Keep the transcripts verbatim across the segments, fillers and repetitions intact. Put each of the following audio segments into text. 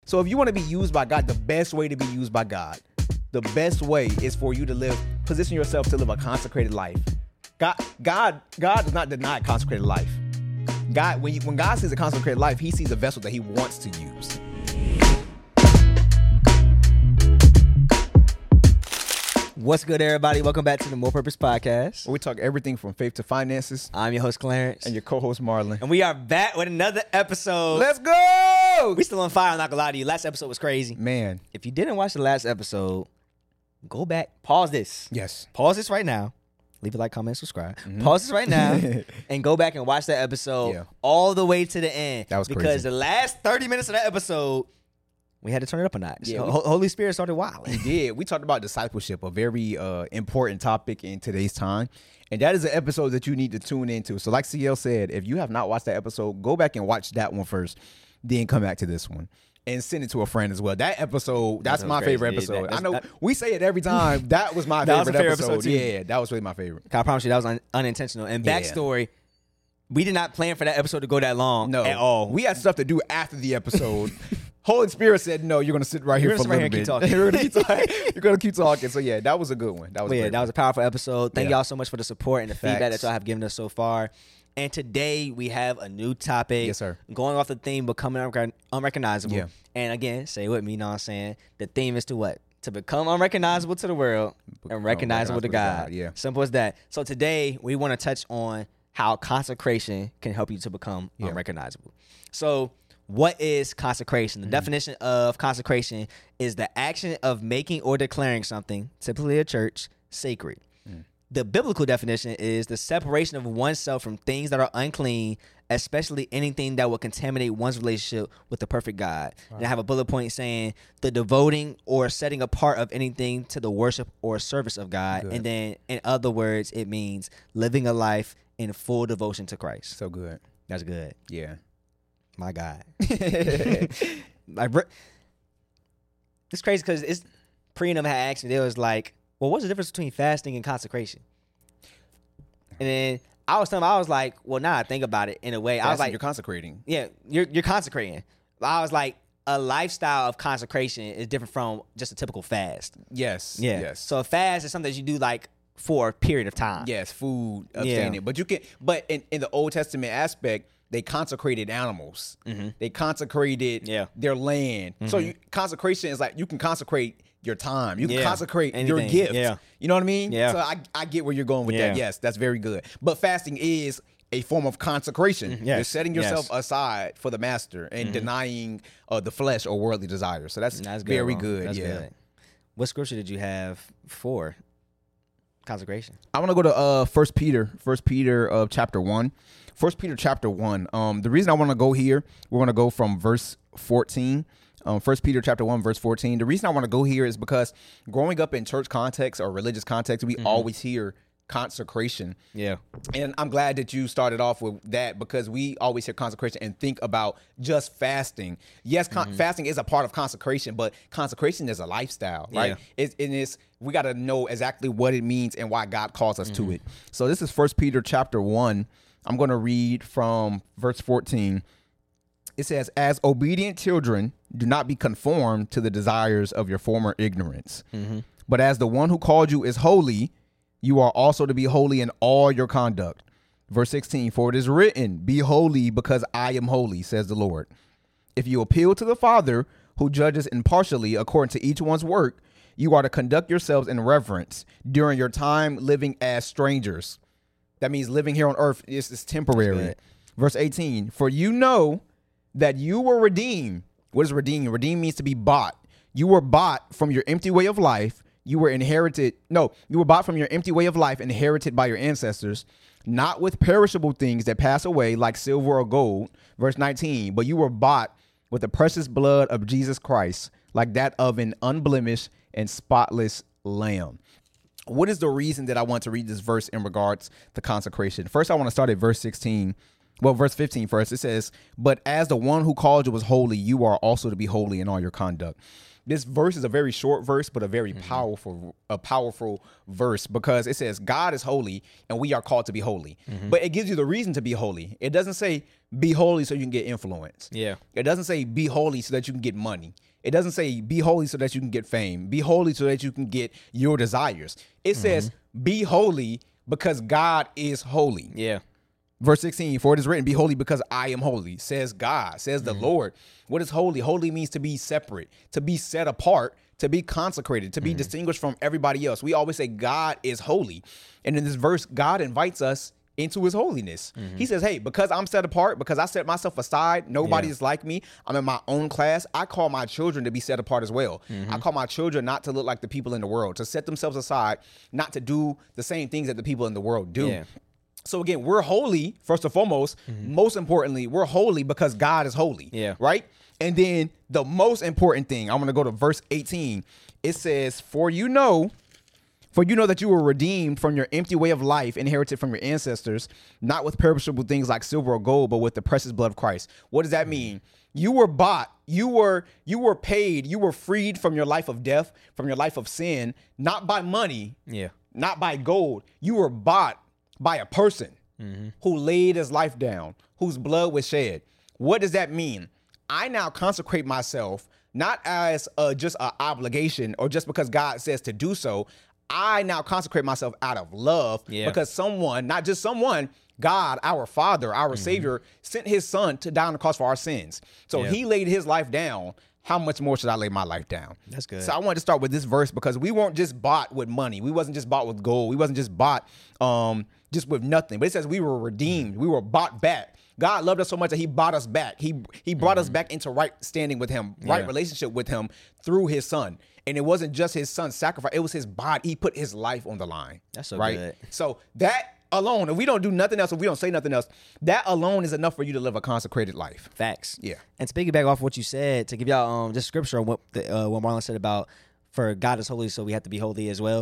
So if you want to be used by God, the best way to be used by God, the best way is for you to live, position yourself to live a consecrated life. God, God, God does not deny a consecrated life. God, when you, when God sees a consecrated life, he sees a vessel that he wants to use. What's good, everybody? Welcome back to the More Purpose Podcast. Where we talk everything from faith to finances. I'm your host, Clarence. And your co-host, Marlon. And we are back with another episode. Let's go! We still on fire, I'm not gonna lie to you. Last episode was crazy. Man. If you didn't watch the last episode, go back, pause this. Yes. Pause this right now. Leave a like, comment, subscribe. Mm-hmm. Pause this right now and go back and watch that episode yeah. all the way to the end. That was because crazy. Because the last thirty minutes of that episode, we had to turn it up a notch. Yeah, we, Holy Spirit started wilding. He did. We talked about discipleship, a very uh, important topic in today's time. And that is an episode that you need to tune into. So like C L said, if you have not watched that episode, go back and watch that one first, then come back to this one. And send it to a friend as well. That episode, that's that my crazy. favorite episode. That, I know that, we say it every time. That was my that favorite, was favorite episode. episode too. Yeah, that was really my favorite. I promise you that was un- unintentional. And backstory, yeah. we did not plan for that episode to go that long no, at all. We had stuff to do after the episode. Holy Spirit said, no, you're going to sit right you're here for a right little bit. You're going to keep talking. You're going to keep talking. So, yeah, that was a good one. That was well, yeah, that one. was a powerful episode. Thank yeah. y'all so much for the support and the Facts. feedback that y'all have given us so far. And today we have a new topic. Yes, sir. Going off the theme, becoming unrecon- unrecognizable. Yeah. And again, say with me, you know what I'm saying? The theme is to what? To become unrecognizable to the world and recognizable to God. God. Yeah. Simple as that. So today we want to touch on how consecration can help you to become yeah. unrecognizable. So what is consecration? The mm-hmm. definition of consecration is the action of making or declaring something, typically a church, sacred. Mm. The biblical definition is the separation of oneself from things that are unclean, especially anything that will contaminate one's relationship with the perfect God. Wow. And I have a bullet point saying the devoting or setting apart of anything to the worship or service of God. Good. And then in other words, it means living a life in full devotion to Christ. So good. That's good. Yeah. My God. like, it's crazy because it's pre them had asked me, they was like, well, what's the difference between fasting and consecration? And then I was telling them, I was like, well, nah, think about it in a way. Fasting, I was like, you're consecrating. Yeah, you're you're consecrating. I was like, a lifestyle of consecration is different from just a typical fast. Yes. Yeah. Yes. So a fast is something that you do like for a period of time. Yes, food, abstaining. Yeah. But you can but in, in the Old Testament aspect, they consecrated animals. Mm-hmm. They consecrated yeah. their land. Mm-hmm. So you, consecration is like you can consecrate your time. You can yeah. consecrate Anything. your gift. Yeah. You know what I mean? Yeah. So I, I get where you're going with yeah. that. Yes, that's very good. But fasting is a form of consecration. Mm-hmm. Yes. You're setting yourself yes. aside for the master and mm-hmm. denying uh, the flesh or worldly desires. So that's, that's very good. good. That's yeah. good. What scripture did you have for consecration? I want to go to uh, First Peter, First Peter uh, chapter one. First Peter chapter one. Um, the reason I want to go here, we're going to go from verse fourteen. Um, First Peter chapter one, verse fourteen. The reason I want to go here is because growing up in church context or religious context, we mm-hmm. always hear consecration. Yeah. And I'm glad that you started off with that because we always hear consecration and think about just fasting. Yes, con- mm-hmm. fasting is a part of consecration, but consecration is a lifestyle, right? Yeah. It's, and it's, we got to know exactly what it means and why God calls us mm-hmm. to it. So this is First Peter chapter one. I'm going to read from verse fourteen. It says, as obedient children, do not be conformed to the desires of your former ignorance. Mm-hmm. But as the one who called you is holy, you are also to be holy in all your conduct. Verse sixteen, for it is written, be holy because I am holy, says the Lord. If you appeal to the Father, who judges impartially according to each one's work, you are to conduct yourselves in reverence during your time living as strangers. That means living here on earth is, is temporary. Verse eighteen, for you know that you were redeemed. What is redeemed? Redeemed means to be bought. You were bought from your empty way of life. You were inherited. No, you were bought from your empty way of life, inherited by your ancestors, not with perishable things that pass away like silver or gold. Verse nineteen, but you were bought with the precious blood of Jesus Christ, like that of an unblemished and spotless lamb. What is the reason that I want to read this verse in regards to consecration? First, I want to start at verse sixteen. well, verse fifteen first, it says, but as the one who called you was holy, you are also to be holy in all your conduct. This verse is a very short verse, but a very mm-hmm. powerful, a powerful verse, because it says God is holy and we are called to be holy. Mm-hmm. But it gives you the reason to be holy. It doesn't say be holy so you can get influence. Yeah. It doesn't say be holy so that you can get money. It doesn't say be holy so that you can get fame. Be holy so that you can get your desires. It mm-hmm. says be holy because God is holy. Yeah. Verse sixteen, for it is written, be holy because I am holy, says God, says the mm-hmm. Lord. What is holy? Holy means to be separate, to be set apart, to be consecrated, to be mm-hmm. distinguished from everybody else. We always say God is holy. And in this verse, God invites us into his holiness. Mm-hmm. He says, hey, because I'm set apart, because I set myself aside, nobody yeah. is like me. I'm in my own class. I call my children to be set apart as well. Mm-hmm. I call my children not to look like the people in the world, to set themselves aside, not to do the same things that the people in the world do. Yeah. So again, we're holy, first and foremost. Mm-hmm. Most importantly, we're holy because God is holy. Yeah. Right? And then the most important thing, I'm going to go to verse eighteen. It says, for you know, for you know that you were redeemed from your empty way of life, inherited from your ancestors, not with perishable things like silver or gold, but with the precious blood of Christ. What does that mean? You were bought, you were, you were paid, you were freed from your life of death, from your life of sin, not by money, yeah, not by gold. You were bought by a person mm-hmm. who laid his life down, whose blood was shed. What does that mean? I now consecrate myself not as a, just an obligation or just because God says to do so. I now consecrate myself out of love yeah. because someone, not just someone, God, our Father, our mm-hmm. Savior, sent his son to die on the cross for our sins. So yeah. he laid his life down. How much more should I lay my life down? That's good. So I wanted to start with this verse because we weren't just bought with money. We wasn't just bought with gold. We wasn't just bought um, just with nothing. But it says we were redeemed. We were bought back. God loved us so much that he bought us back. He he brought mm-hmm. us back into right standing with him, right yeah. relationship with him through his son. And it wasn't just his son's sacrifice. It was his body. He put his life on the line. That's so right? good. So that alone, if we don't do nothing else, if we don't say nothing else, that alone is enough for you to live a consecrated life. Facts. Yeah. And to piggyback off what you said, to give y'all um, just scripture on what, the, uh, what Marlon said about for God is holy, so we have to be holy as well.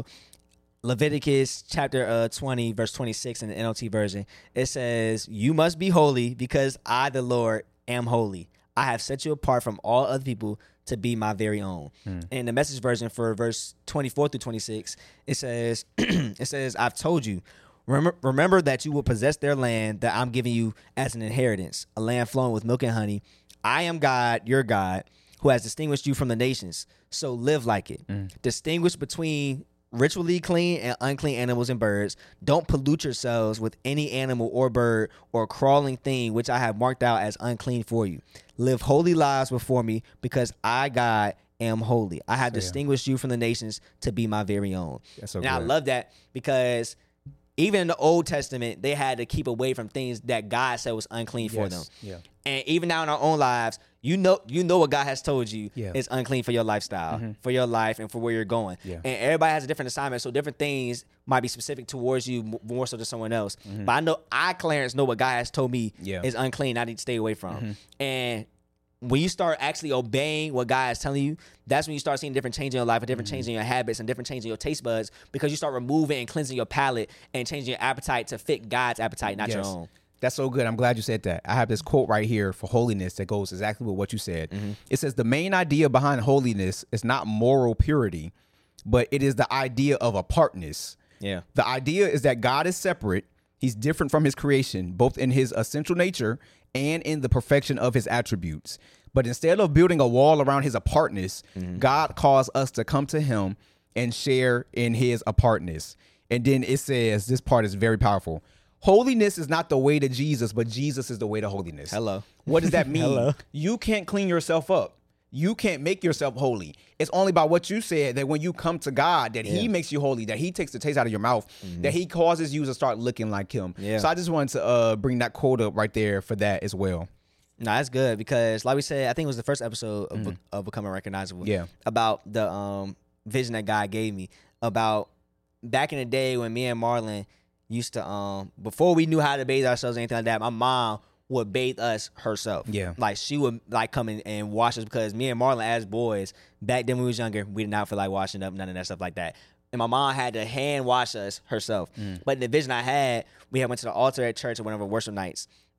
Leviticus chapter uh, twenty, verse twenty-six in the N L T version, it says, you must be holy because I, the Lord, am holy. I have set you apart from all other people to be my very own. Hmm. In the Message version for verse twenty-four through twenty-six, it says, it says, I've told you, remember, remember that you will possess their land that I'm giving you as an inheritance, a land flowing with milk and honey. I am God, your God, who has distinguished you from the nations. So live like it. Hmm. Distinguish between ritually clean and unclean animals and birds. Don't pollute yourselves with any animal or bird or crawling thing which I have marked out as unclean for you. Live holy lives before me because I, God, am holy. I have so, distinguished yeah. you from the nations to be my very own. That's so and good. I love that because even in the Old Testament, they had to keep away from things that God said was unclean yes. for them. Yeah. And even now in our own lives, you know you know what God has told you yeah. is unclean for your lifestyle, mm-hmm. for your life, and for where you're going. Yeah. And everybody has a different assignment, so different things might be specific towards you more so than someone else. Mm-hmm. But I know I, Clarence, know what God has told me yeah. is unclean. I need to stay away from. Mm-hmm. And when you start actually obeying what God is telling you, that's when you start seeing different change in your life, a different mm-hmm. change in your habits, and different change in your taste buds, because you start removing and cleansing your palate and changing your appetite to fit God's appetite, not yes. your own. That's so good. I'm glad you said that. I have this quote right here for holiness that goes exactly with what you said. Mm-hmm. It says, the main idea behind holiness is not moral purity, but it is the idea of apartness. Yeah. The idea is that God is separate. He's different from his creation, both in his essential nature and in the perfection of his attributes. But instead of building a wall around his apartness, mm-hmm. God calls us to come to him and share in his apartness. And then it says, this part is very powerful. Holiness is not the way to Jesus, but Jesus is the way to holiness. Hello. What does that mean? Hello. You can't clean yourself up. You can't make yourself holy. It's only by what you said that when you come to God, that yeah. he makes you holy, that he takes the taste out of your mouth, mm-hmm. that he causes you to start looking like him. Yeah. So I just wanted to uh, bring that quote up right there for that as well. No, that's good because, like we said, I think it was the first episode of, mm. of Becoming Recognizable. Yeah. About the um, vision that God gave me about back in the day when me and Marlon used to, um, before we knew how to bathe ourselves or anything like that, my mom would bathe us herself. Yeah. Like, she would, like, come in and wash us because me and Marlon, as boys, back then when we was younger, we did not feel like washing up, none of that stuff like that. And my mom had to hand wash us herself. Mm. But in the vision I had, we had went to the altar at church at one of our worship nights.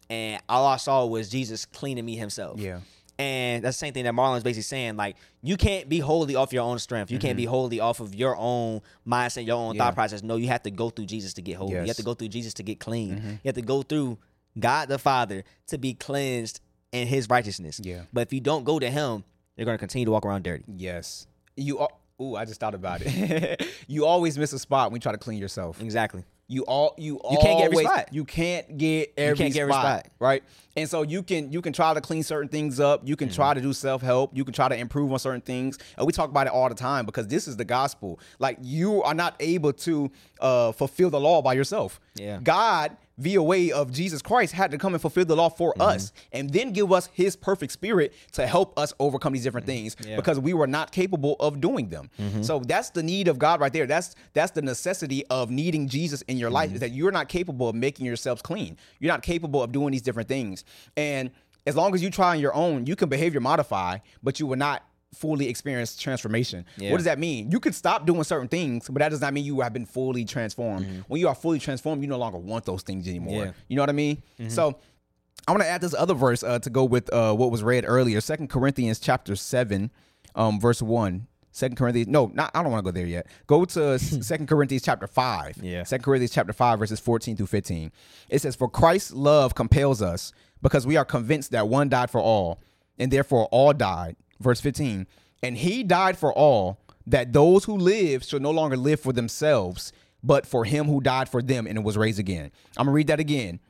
and all I saw was Jesus cleaning me himself. Yeah. And that's the same thing that Marlon's basically saying. Like, you can't be wholly off your own strength. You mm-hmm. can't be wholly off of your own mindset, your own yeah. thought process. No, you have to go through Jesus to get holy. Yes. You have to go through Jesus to get clean. Mm-hmm. You have to go through God the Father to be cleansed in his righteousness. Yeah. But if you don't go to him, you're going to continue to walk around dirty. Yes. You. Are, ooh, I just thought about it. You always miss a spot when you try to clean yourself. Exactly. You all you, you can't always, get every spot. You can't get every, you can't get every spot, spot, right? And so you can you can try to clean certain things up. You can mm-hmm. try to do self help. You can try to improve on certain things. And we talk about it all the time because this is the gospel. Like, you are not able to uh, fulfill the law by yourself. Yeah. God, via way of Jesus Christ, had to come and fulfill the law for mm-hmm. us, and then give us His perfect Spirit to help us overcome these different things yeah. because we were not capable of doing them. Mm-hmm. So that's the need of God right there. That's that's the necessity of needing Jesus in your mm-hmm. life, is that you're not capable of making yourselves clean. You're not capable of doing these different things. And as long as you try on your own, you can behavior modify, but you will not fully experience transformation. Yeah. What does that mean? You could stop doing certain things, but that does not mean you have been fully transformed. Mm-hmm. When you are fully transformed, you no longer want those things anymore. Yeah. You know what I mean? Mm-hmm. So I want to add this other verse uh, to go with uh, what was read earlier. Second Corinthians chapter seven, um, verse one. Second Corinthians, no, not, I don't want to go there yet. Go to Second Corinthians chapter five. Yeah. Second Corinthians chapter five, verses fourteen through fifteen. It says, "For Christ's love compels us, because we are convinced that one died for all, and therefore all died." Verse fifteen. "And he died for all, that those who live shall no longer live for themselves, but for him who died for them and was raised again." I'm going to read that again.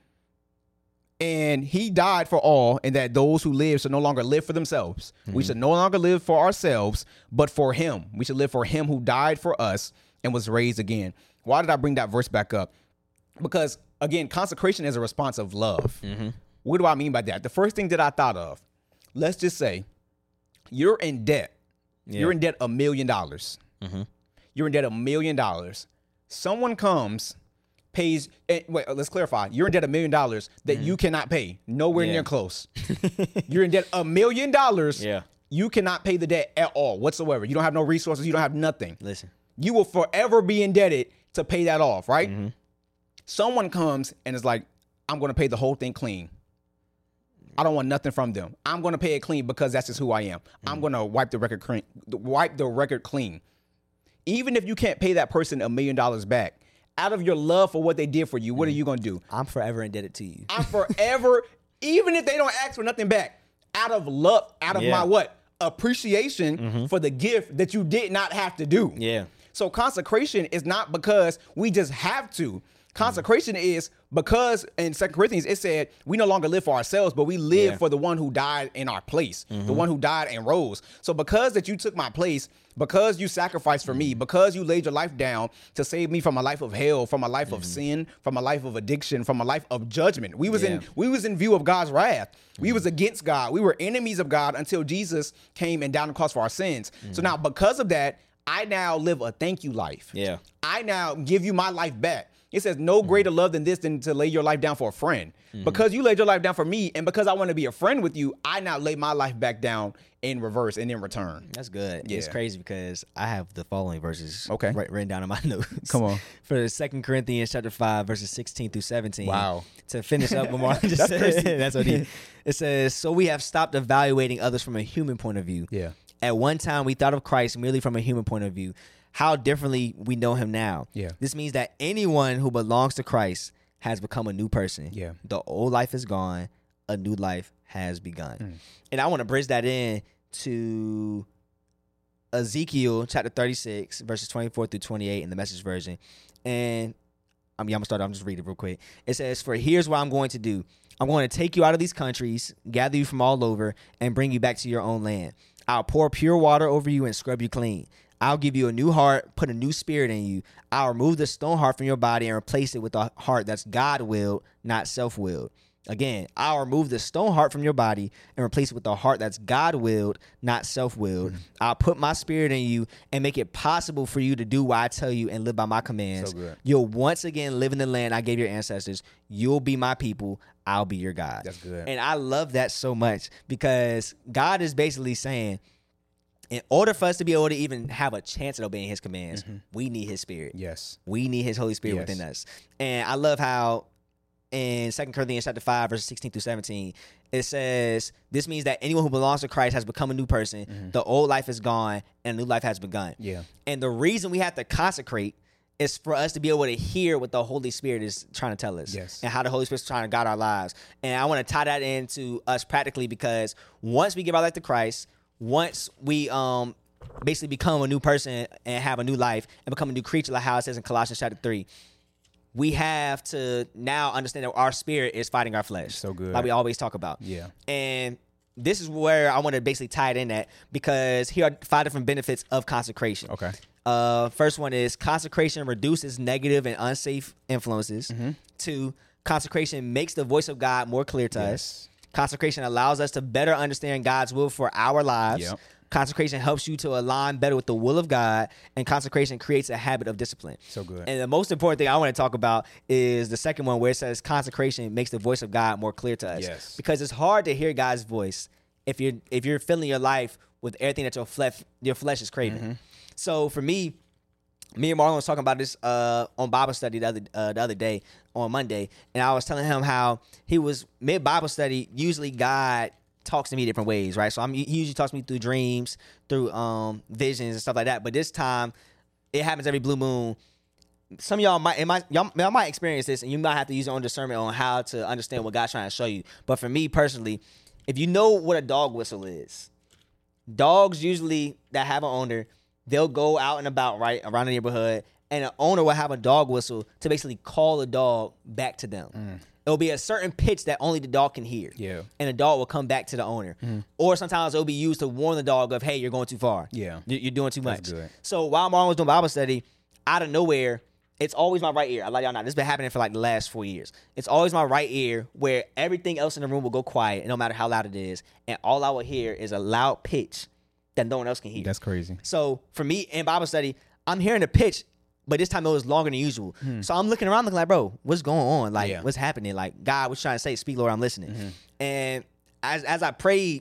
"And he died for all, and that those who live shall no longer live for themselves. Mm-hmm. We should no longer live for ourselves, but for him. We should live for him who died for us and was raised again." Why did I bring that verse back up? Because, again, consecration is a response of love. Mm-hmm. What do I mean by that? The first thing that I thought of, let's just say you're in debt. Yeah. You're in debt a million dollars. Mm-hmm. You're in debt a million dollars. Someone comes, pays. Eh, wait, let's clarify. You're in debt a million dollars that mm-hmm. you cannot pay. Nowhere yeah. near close. You're in debt a million dollars. Yeah. You cannot pay the debt at all whatsoever. You don't have no resources. You don't have nothing. Listen. You will forever be indebted to pay that off, right? Mm-hmm. Someone comes and is like, "I'm going to pay the whole thing clean. I don't want nothing from them. I'm going to pay it clean because that's just who I am. Mm-hmm. I'm going to wipe the record clean. Wipe the record clean." Even if you can't pay that person a million dollars back, out of your love for what they did for you, what mm-hmm. are you going to do? I'm forever indebted to you. I'm forever, even if they don't ask for nothing back, out of love, out of yeah. my what? Appreciation mm-hmm. for the gift that you did not have to do. Yeah. So consecration is not because we just have to. Consecration mm-hmm. is because in Second Corinthians it said we no longer live for ourselves, but we live yeah. for the one who died in our place, mm-hmm. the one who died and rose. So because that you took my place, because you sacrificed for me, because you laid your life down to save me from a life of hell, from a life mm-hmm. of sin, from a life of addiction, from a life of judgment. We was yeah. in we was in view of God's wrath. Mm-hmm. We was against God. We were enemies of God until Jesus came and died on the cross for our sins. Mm-hmm. So now because of that, I now live a thank you life. Yeah. I now give you my life back. It says no greater love than this than to lay your life down for a friend. Mm-hmm. Because you laid your life down for me, and because I want to be a friend with you, I now lay my life back down in reverse and in return. That's good. Yeah. It's crazy because I have the following verses okay. right, written down in my notes. Come on. For Second Corinthians chapter five, verses sixteen through seventeen. Wow. To finish up what Marlon just That's said. crazy. That's what he, it says, "So we have stopped evaluating others from a human point of view. Yeah. At one time, we thought of Christ merely from a human point of view. How differently we know him now. Yeah. This means that anyone who belongs to Christ has become a new person. Yeah. The old life is gone. A new life has begun." Mm. And I want to bridge that in to Ezekiel chapter thirty-six, verses twenty-four through twenty-eight in the Message version. And I mean, I'm going to start. I'm just read it real quick. It says, "For here's what I'm going to do. I'm going to take you out of these countries, gather you from all over, and bring you back to your own land. I'll pour pure water over you and scrub you clean. I'll give you a new heart, put a new spirit in you. I'll remove the stone heart from your body and replace it with a heart that's God-willed, not self-willed. Again, I'll remove the stone heart from your body and replace it with a heart that's God-willed, not self-willed. Mm-hmm. I'll put my spirit in you and make it possible for you to do what I tell you and live by my commands. So good. You'll once again live in the land I gave your ancestors. You'll be my people. I'll be your God." That's good. And I love that so much because God is basically saying, in order for us to be able to even have a chance at obeying his commands, mm-hmm. we need his spirit. Yes. We need his Holy Spirit yes. within us. And I love how in Second Corinthians chapter five, verses sixteen through seventeen. It says, this means that anyone who belongs to Christ has become a new person. Mm-hmm. The old life is gone and a new life has begun. Yeah. And the reason we have to consecrate is for us to be able to hear what the Holy Spirit is trying to tell us. Yes. And how the Holy Spirit is trying to guide our lives. And I want to tie that into us practically, because once we give our life to Christ, once we um basically become a new person and have a new life and become a new creature, like how it says in Colossians chapter three, we have to now understand that our spirit is fighting our flesh. So good. Like we always talk about. Yeah. And this is where I want to basically tie it in at, because here are five different benefits of consecration. Okay. Uh, first one is consecration reduces negative and unsafe influences. Mm-hmm. Two, consecration makes the voice of God more clear to yes. us. Consecration allows us to better understand God's will for our lives. Yep. Consecration helps you to align better with the will of God, and consecration creates a habit of discipline. So good. And the most important thing I want to talk about is the second one, where it says consecration makes the voice of God more clear to us. Yes. Because it's hard to hear God's voice if you're if you're filling your life with everything that your flesh your flesh is craving. Mm-hmm. So for me, me and Marlon was talking about this uh, on Bible study the other uh, the other day on Monday, and I was telling him how he was mid Bible study. Usually, God talks to me different ways, right? So I'm he usually talks to me through dreams, through um visions and stuff like that. But this time, it happens every blue moon. Some of y'all might, it might y'all, y'all might experience this, and you might have to use your own discernment on how to understand what God's trying to show you. But for me personally, if you know what a dog whistle is, dogs usually that have an owner, they'll go out and about right around the neighborhood, and an owner will have a dog whistle to basically call the dog back to them. Mm. It'll be a certain pitch that only the dog can hear. Yeah. And the dog will come back to the owner. Mm. Or sometimes it'll be used to warn the dog of, hey, you're going too far. Yeah. You're doing too much. That's good. So while Marlon was doing Bible study, out of nowhere, it's always my right ear. I let y'all know. This has been happening for like the last four years. It's always my right ear where everything else in the room will go quiet, no matter how loud it is. And all I will hear is a loud pitch that no one else can hear. That's crazy. So for me in Bible study, I'm hearing the pitch, but this time it was longer than usual. Hmm. So I'm looking around looking like, bro, what's going on? Like, yeah. what's happening? Like, God was trying to say, speak, Lord, I'm listening. Mm-hmm. And as as I prayed,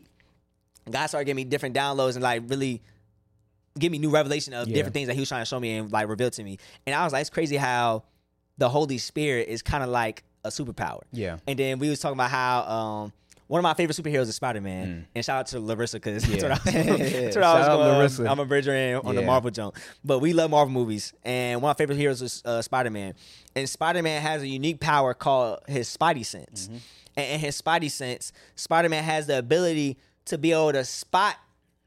God started giving me different downloads and like really give me new revelation of yeah. different things that he was trying to show me and like reveal to me. And I was like, it's crazy how the Holy Spirit is kind of like a superpower. Yeah. And then we was talking about how um, one of my favorite superheroes is Spider-Man. Mm. And shout out to Larissa, because yeah. that's what I was, that's what I was going. Larissa. I'm a bridger on yeah. the Marvel jump. But we love Marvel movies. And one of my favorite heroes is uh, Spider-Man. And Spider-Man has a unique power called his Spidey sense. Mm-hmm. And in his Spidey sense, Spider-Man has the ability to be able to spot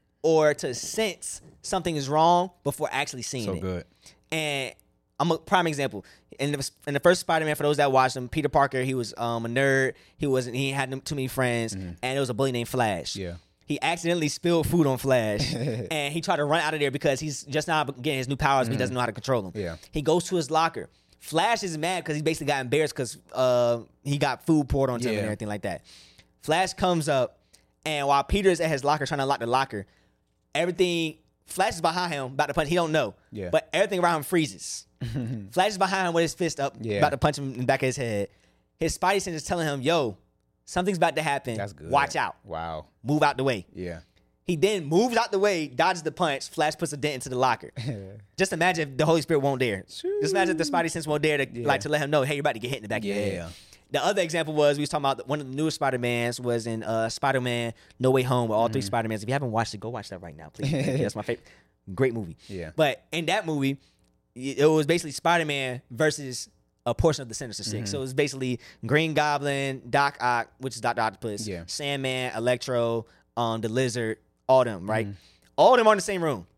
or to sense something is wrong before actually seeing so it. So good. And I'm a prime example. In the, in the first Spider-Man, for those that watched him, Peter Parker, he was um, a nerd. He wasn't. He had too many friends, mm-hmm. and there was a bully named Flash. Yeah. He accidentally spilled food on Flash, and he tried to run out of there because he's just now getting his new powers, mm-hmm. but he doesn't know how to control them. Yeah. He goes to his locker. Flash is mad because he basically got embarrassed because uh, he got food poured onto yeah. him and everything like that. Flash comes up, and while Peter is at his locker trying to unlock the locker, everything Flash is behind him about to punch. He don't know, yeah. but everything around him freezes. Flash is behind him with his fist up, yeah. about to punch him in the back of his head. His Spidey sense is telling him, yo, something's about to happen. That's good. Watch out. Wow. Move out the way. Yeah. He then moves out the way, dodges the punch. Flash puts a dent into the locker. Just imagine if the Holy Spirit won't dare. Just imagine if the Spidey sense won't dare to yeah. like to let him know, hey, you're about to get hit in the back yeah. of your head. The other example was, we was talking about one of the newest Spider-Mans was in uh, Spider-Man No Way Home with all mm-hmm. three Spider-Mans. If you haven't watched it, go watch that right now, please. That's my favorite. Great movie. Yeah. But in that movie, it was basically Spider-Man versus a portion of the Sinister Six. Mm-hmm. So it was basically Green Goblin, Doc Ock, which is Doctor Octopus, yeah. Sandman, Electro, um, the Lizard, all them, right? Mm-hmm. All of them are in the same room.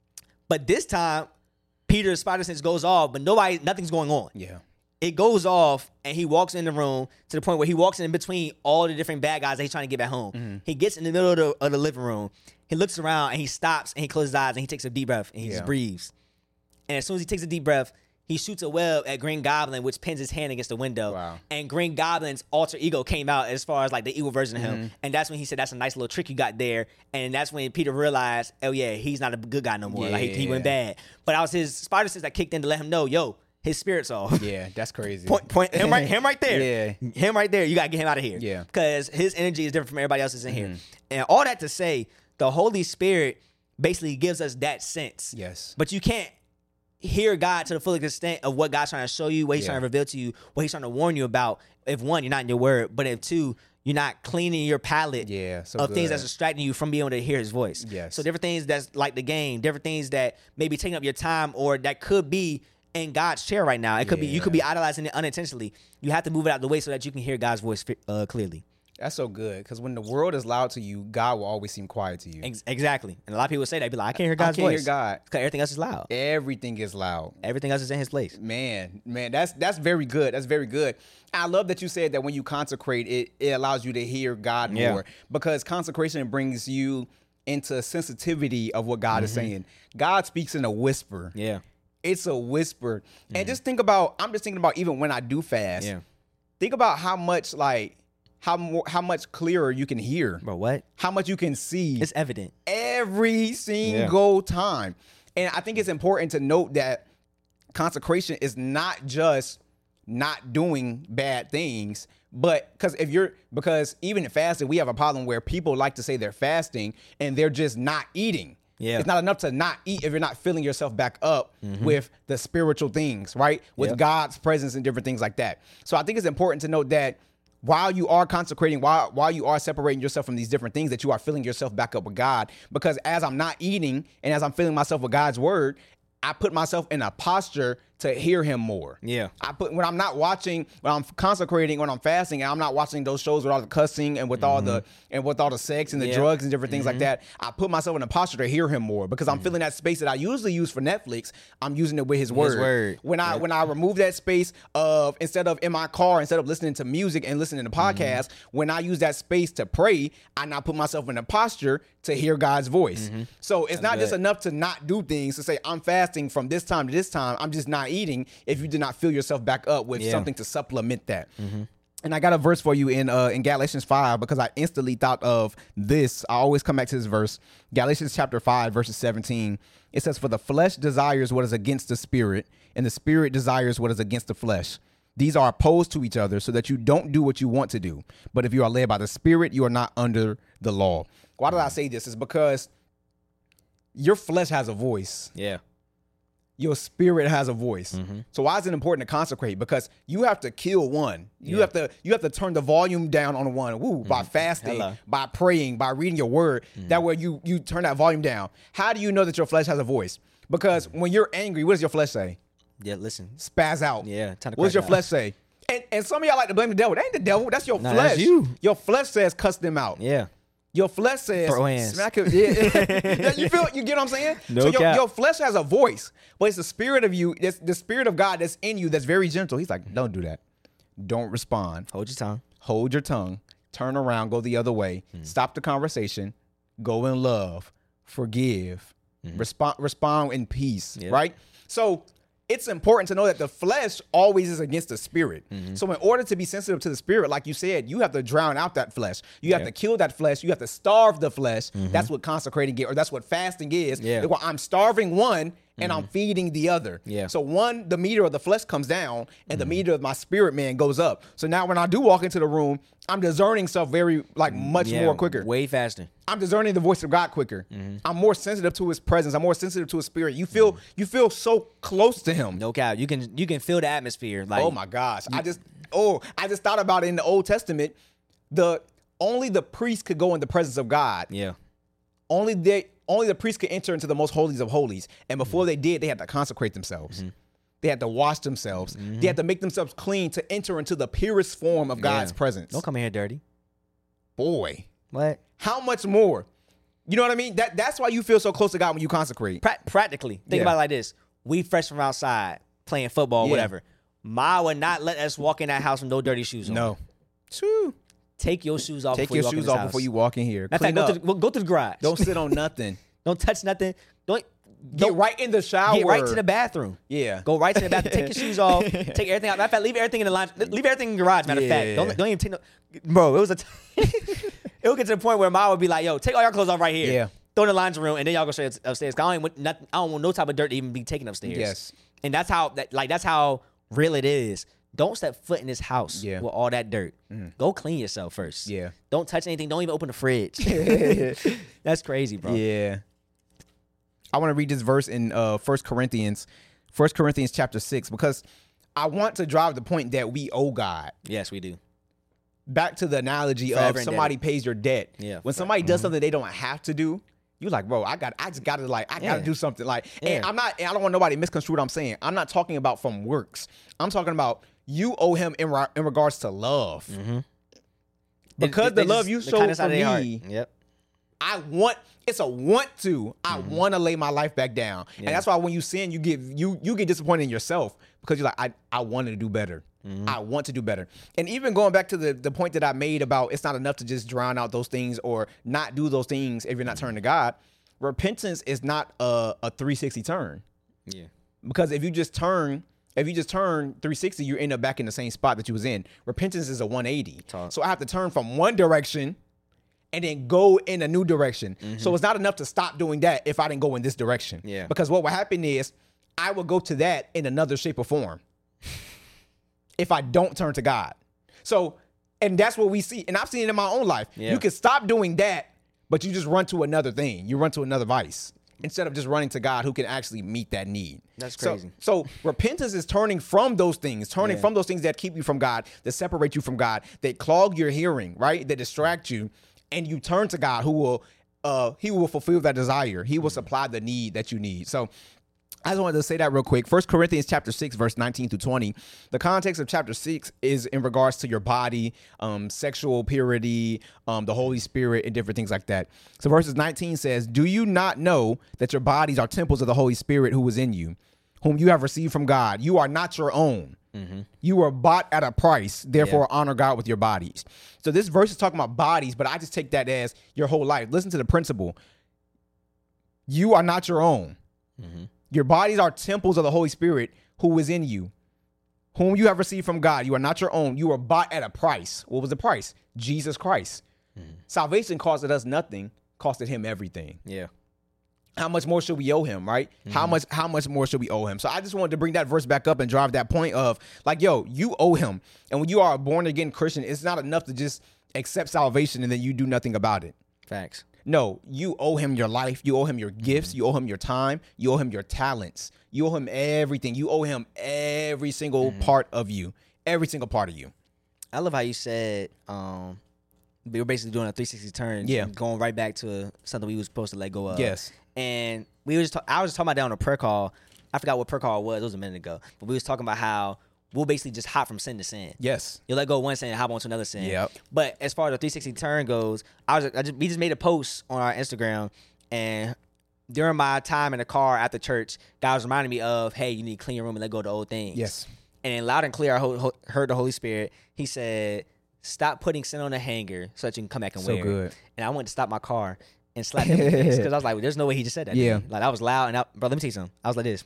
But this time, Peter's Spider Sense goes off, but nobody, nothing's going on. Yeah. It goes off, and he walks in the room to the point where he walks in between all the different bad guys that he's trying to get back home. Mm-hmm. He gets in the middle of the, of the living room. He looks around, and he stops, and he closes his eyes, and he takes a deep breath, and he yeah. just breathes. And as soon as he takes a deep breath, he shoots a web at Green Goblin, which pins his hand against the window. Wow. And Green Goblin's alter ego came out as far as like the evil version of him. Mm-hmm. And that's when he said, that's a nice little trick you got there. And that's when Peter realized, oh yeah, he's not a good guy no more. Yeah. Like he, he went bad. But that was his Spider Sense that kicked in to let him know, yo, his spirit's off. Yeah, that's crazy. Point, point, him right, him right there. Yeah. Him right there. You got to get him out of here. Yeah. Because his energy is different from everybody else's in mm-hmm. here. And all that to say, the Holy Spirit basically gives us that sense. Yes. But you can't hear God to the full extent of what God's trying to show you, what He's Yeah. trying to reveal to you, what He's trying to warn you about. If one, you're not in your word, but if two, you're not cleaning your palate Yeah, so of things good. that's distracting you from being able to hear His voice. Yes. So different things that's like the game, different things that may be taking up your time, or that could be in God's chair right now. It could be you could be idolizing it unintentionally. You have to move it out of the way so that you can hear God's voice uh, clearly. That's so good, because when the world is loud to you, God will always seem quiet to you. Ex- exactly. And a lot of people say that, be like, I can't hear God's I can't voice. hear God. Because everything else is loud. Everything is loud. Everything else is in His place. Man, man, that's that's very good. That's very good. I love that you said that when you consecrate, it, it allows you to hear God Yeah. more, because consecration brings you into sensitivity of what God Mm-hmm. is saying. God speaks in a whisper. Yeah. It's a whisper. And just think about, I'm just thinking about even when I do fast. Yeah. Think about how much like how more how much clearer you can hear. Bro, what? How much you can see. It's evident. Every single time. And I think it's important to note that consecration is not just not doing bad things, but because if you're because even in fasting, we have a problem where people like to say they're fasting and they're just not eating. Yeah. It's not enough to not eat if you're not filling yourself back up Mm-hmm. with the spiritual things, right? With Yep. God's presence and different things like that. So I think it's important to note that while you are consecrating, while while you are separating yourself from these different things, that you are filling yourself back up with God. Because as I'm not eating and as I'm filling myself with God's word, I put myself in a posture to hear Him more. Yeah. I put when I'm not watching, when I'm consecrating, when I'm fasting, and I'm not watching those shows with all the cussing and with all the and with all the sex and the Yeah. drugs and different things like that. I put myself in a posture to hear Him more, because I'm filling that space that I usually use for Netflix. I'm using it with His word. word. When I when I remove that space of, instead of in my car, instead of listening to music and listening to podcasts, when I use that space to pray, I now put myself in a posture to hear God's voice. So it's not just good. enough to not do things, to say I'm fasting from this time to this time, I'm just not eating, if you did not fill yourself back up with Yeah. something to supplement that. And I got a verse for you in uh, in Galatians five, because I instantly thought of this. I always come back to this verse. Galatians chapter five, verses seventeen. It says, "For the flesh desires what is against the spirit, and the spirit desires what is against the flesh. These are opposed to each other, so that you don't do what you want to do. But if you are led by the Spirit, you are not under the law." Why did I say this? Is because your flesh has a voice. Yeah. Your spirit has a voice. Mm-hmm. So why is it important to consecrate? Because you have to kill one. You Yeah. have to you have to turn the volume down on one. Woo, by fasting, Hello. by praying, by reading your word. That way you you turn that volume down. How do you know that your flesh has a voice? Because when you're angry, what does your flesh say? Yeah, listen. Spaz out. Yeah, time to What does your crack flesh say? And, and some of y'all like to blame the devil. That ain't the devil. That's your Nah, flesh. that's you. Your flesh says cuss them out. Yeah. Your flesh says Throw hands. smack it. Yeah. Yeah, you feel you get what I'm saying? No so your, cap. your flesh has a voice, but it's the spirit of you, it's the spirit of God that's in you that's very gentle. He's like, don't do that. Don't respond. Hold your tongue. Hold your tongue. Turn around, go the other way. Stop the conversation. Go in love. Forgive. Respond respond in peace. Yep. Right? So it's important to know that the flesh always is against the spirit. So in order to be sensitive to the spirit, like you said, you have to drown out that flesh. You have Yeah. to kill that flesh. You have to starve the flesh. That's what consecrating is, or that's what fasting is. Yeah. Well, I'm starving one and I'm feeding the other. Yeah. So one, the meter of the flesh comes down and the meter of my spirit man goes up. So now when I do walk into the room, I'm discerning stuff very like much Yeah, more quicker. Way faster. I'm discerning the voice of God quicker. I'm more sensitive to His presence. I'm more sensitive to His spirit. You feel you feel so close to Him. No cap. You can you can feel the atmosphere. Like Oh my gosh! I just oh I just thought about it in the Old Testament. The only the priest could go in the presence of God. Yeah. Only they only the priest could enter into the most holies of holies. And before they did, they had to consecrate themselves. They had to wash themselves. They had to make themselves clean to enter into the purest form of God's Yeah. presence. Don't come in here dirty. Boy, What? how much more? You know what I mean? That that's why you feel so close to God when you consecrate. Pra- practically. Think Yeah. about it like this. We fresh from outside playing football, Yeah. whatever. Ma would not let us walk in that house with no dirty shoes on. No. Choo. Take your shoes off Take before your you walk in shoes this off house. before you walk in here. Matter of Clean fact, go up. to, the, well, go to the garage. Don't sit on nothing. Don't touch nothing. Don't Get don't right in the shower. get right to the bathroom. Yeah. Go right to the bathroom. Take your shoes off. Take everything out. Matter of fact, leave everything in the line. Leave everything in the garage. Matter of Yeah. fact, don't don't even take no. Bro, it was a. T- it would get to the point where Ma would be like, "Yo, take all your clothes off right here. Yeah. Throw in the laundry room, and then y'all go straight upstairs. 'Cause I don't want nothing, I don't want no type of dirt to even be taken upstairs. Yes. And that's how that like that's how real it is. Don't step foot in this house Yeah. with all that dirt. Go clean yourself first. Yeah. Don't touch anything. Don't even open the fridge. That's crazy, bro. Yeah. I want to read this verse in uh First Corinthians First Corinthians chapter six, because I want to drive the point that we owe God. Yes, we do. Back to the analogy Forever of somebody indebted. pays your debt. Yeah, When for- somebody does mhm. something they don't have to do, you like, bro, I got, I just got to like, I got to Yeah. do something. Like, Yeah. and I'm not, and I don't want nobody to misconstrue what I'm saying. I'm not talking about from works. I'm talking about you owe him in, re- in regards to love. Mm-hmm. Because the love you showed for me, Yep. I want, it's a want to. I Mm-hmm. want to lay my life back down. Yeah. And that's why when you sin, you get you you get disappointed in yourself because you're like, I, I wanted to do better. Mm-hmm. I want to do better. And even going back to the, the point that I made about it's not enough to just drown out those things or not do those things if you're not turning to God. Repentance is not a, a three sixty turn. Yeah. Because if you just turn, if you just turn three sixty, you end up back in the same spot that you was in. Repentance is a one eighty. Talk. So I have to turn from one direction and then go in a new direction. Mm-hmm. So it's not enough to stop doing that if I didn't go in this direction. Yeah. Because what will happen is I will go to that in another shape or form if I don't turn to God. So, and that's what we see. And I've seen it in my own life. Yeah. You can stop doing that, but you just run to another thing. You run to another vice instead of just running to God who can actually meet that need. That's So- crazy. So, repentance is turning from those things, turning Yeah. from those things that keep you from God, that separate you from God, that clog your hearing, right? That distract you, and you turn to God who will uh he will fulfill that desire. He will supply the need that you need. So I just wanted to say that real quick. First Corinthians chapter six, verse nineteen through twenty. The context of chapter six is in regards to your body, um, sexual purity, um, the Holy Spirit, and different things like that. So verses nineteen says, "Do you not know that your bodies are temples of the Holy Spirit who is in you, whom you have received from God? You are not your own. Mm-hmm. You were bought at a price. Therefore, honor God with your bodies." So this verse is talking about bodies, but I just take that as your whole life. Listen to the principle. You are not your own. Mm-hmm. Your bodies are temples of the Holy Spirit who is in you, whom you have received from God. You are not your own. You were bought at a price. What was the price? Jesus Christ. Mm-hmm. Salvation costed us nothing, costed him everything. Yeah. How much more should we owe him, right? Mm-hmm. How much how much more should we owe him? So I just wanted to bring that verse back up and drive that point of like, yo, you owe him. And when you are a born again Christian, it's not enough to just accept salvation and then you do nothing about it. Facts. No, you owe him your life. You owe him your gifts. You owe him your time. You owe him your talents. You owe him everything. You owe him every single mm-hmm. part of you. Every single part of you. I love how you said um, we were basically doing a three sixty turn. Yeah. Going right back to something we were supposed to let go of. Yes. And we were just ta- I was just talking about that on a prayer call. I forgot what prayer call it was. It was a minute ago. But we was talking about how we'll basically just hop from sin to sin. Yes. You let go of one sin and hop on to another sin. Yep. But as far as the three sixty turn goes, I was I just, we just made a post on our Instagram, and during my time in the car at the church, God was reminding me of, hey, you need to clean your room and let go of the old things. Yes. And then loud and clear, I ho- ho- heard the Holy Spirit. He said, stop putting sin on a hanger so that you can come back and So wear good. it. And I went to stop my car and slap him in the face because I was like, well, there's no way he just said that. Yeah. Like, I was loud. And I, bro, let me tell you something. I was like this.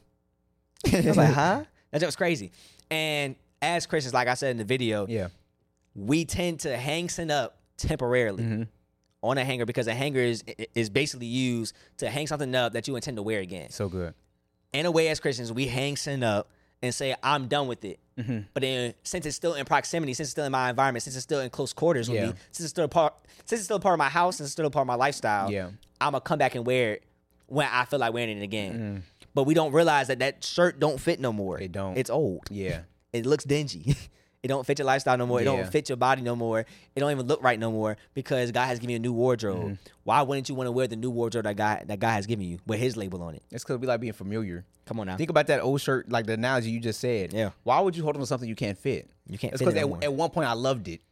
I was like, huh? That just was crazy. And as Christians, like I said in the video, Yeah. we tend to hang sin up temporarily Mm-hmm. on a hanger because a hanger is is basically used to hang something up that you intend to wear again. So good. In a way, as Christians, we hang sin up and say, I'm done with it. Mm-hmm. But then since it's still in proximity, since it's still in my environment, since it's still in close quarters with Yeah. me, since it's still a part, since it's still a part of my house, since it's still a part of my lifestyle, Yeah. I'm going to come back and wear it when I feel like wearing it again. Mm. But we don't realize that that shirt don't fit no more. It don't. It's old. Yeah. It looks dingy. It don't fit your lifestyle no more. It Yeah. don't fit your body no more. It don't even look right no more because God has given you a new wardrobe. Mm-hmm. Why wouldn't you want to wear the new wardrobe that God that God has given you with His label on it? It's because we like being familiar. Come on now. Think about that old shirt, like the analogy you just said. Yeah. Why would you hold on to something you can't fit? You can't It's fit it because no more. at, at one point I loved it.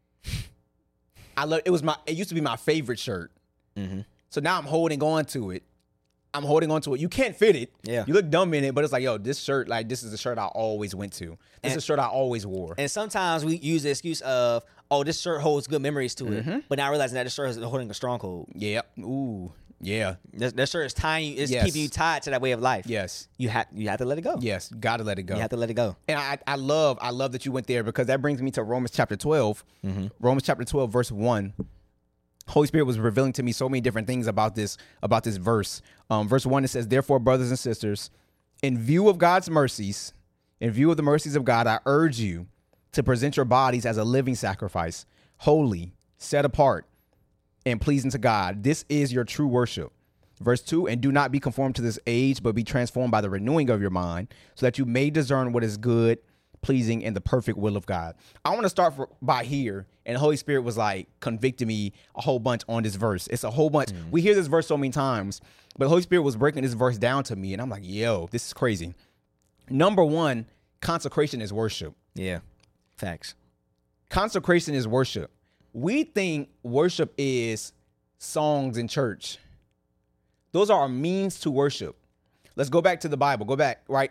I love it was my it used to be my favorite shirt. Mm-hmm. So now I'm holding on to it. I'm holding on to it. You can't fit it. Yeah. You look dumb in it, but it's like, yo, this shirt, like this is the shirt I always went to. This And- is the shirt I always wore. And sometimes we use the excuse of, oh, this shirt holds good memories to Mm-hmm. it, but not realizing that this shirt is holding a stronghold. Yep. Ooh. Yeah. That, that shirt is tying you, it's Yes. keeping you tied to that way of life. Yes. You have you have to let it go. Yes. Gotta let it go. You have to let it go. And I, I love, I love that you went there because that brings me to Romans chapter twelve. Mm-hmm. Romans chapter twelve, verse one. Holy Spirit was revealing to me so many different things about this, about this verse. Um, verse one, it says, therefore, brothers and sisters, in view of God's mercies, in view of the mercies of God, I urge you to present your bodies as a living sacrifice, holy, set apart, and pleasing to God. This is your true worship. Verse two, and do not be conformed to this age, but be transformed by the renewing of your mind, so that you may discern what is good, pleasing, and the perfect will of God. I want to start for, by here, and the Holy Spirit was like convicting me a whole bunch on this verse. It's a whole bunch. Mm. We hear this verse so many times, but the Holy Spirit was breaking this verse down to me, and I'm like, yo, this is crazy. Number one, consecration is worship. Yeah, facts. Consecration is worship. We think worship is songs in church. Those are our means to worship. Let's go back to the Bible. Go back, right?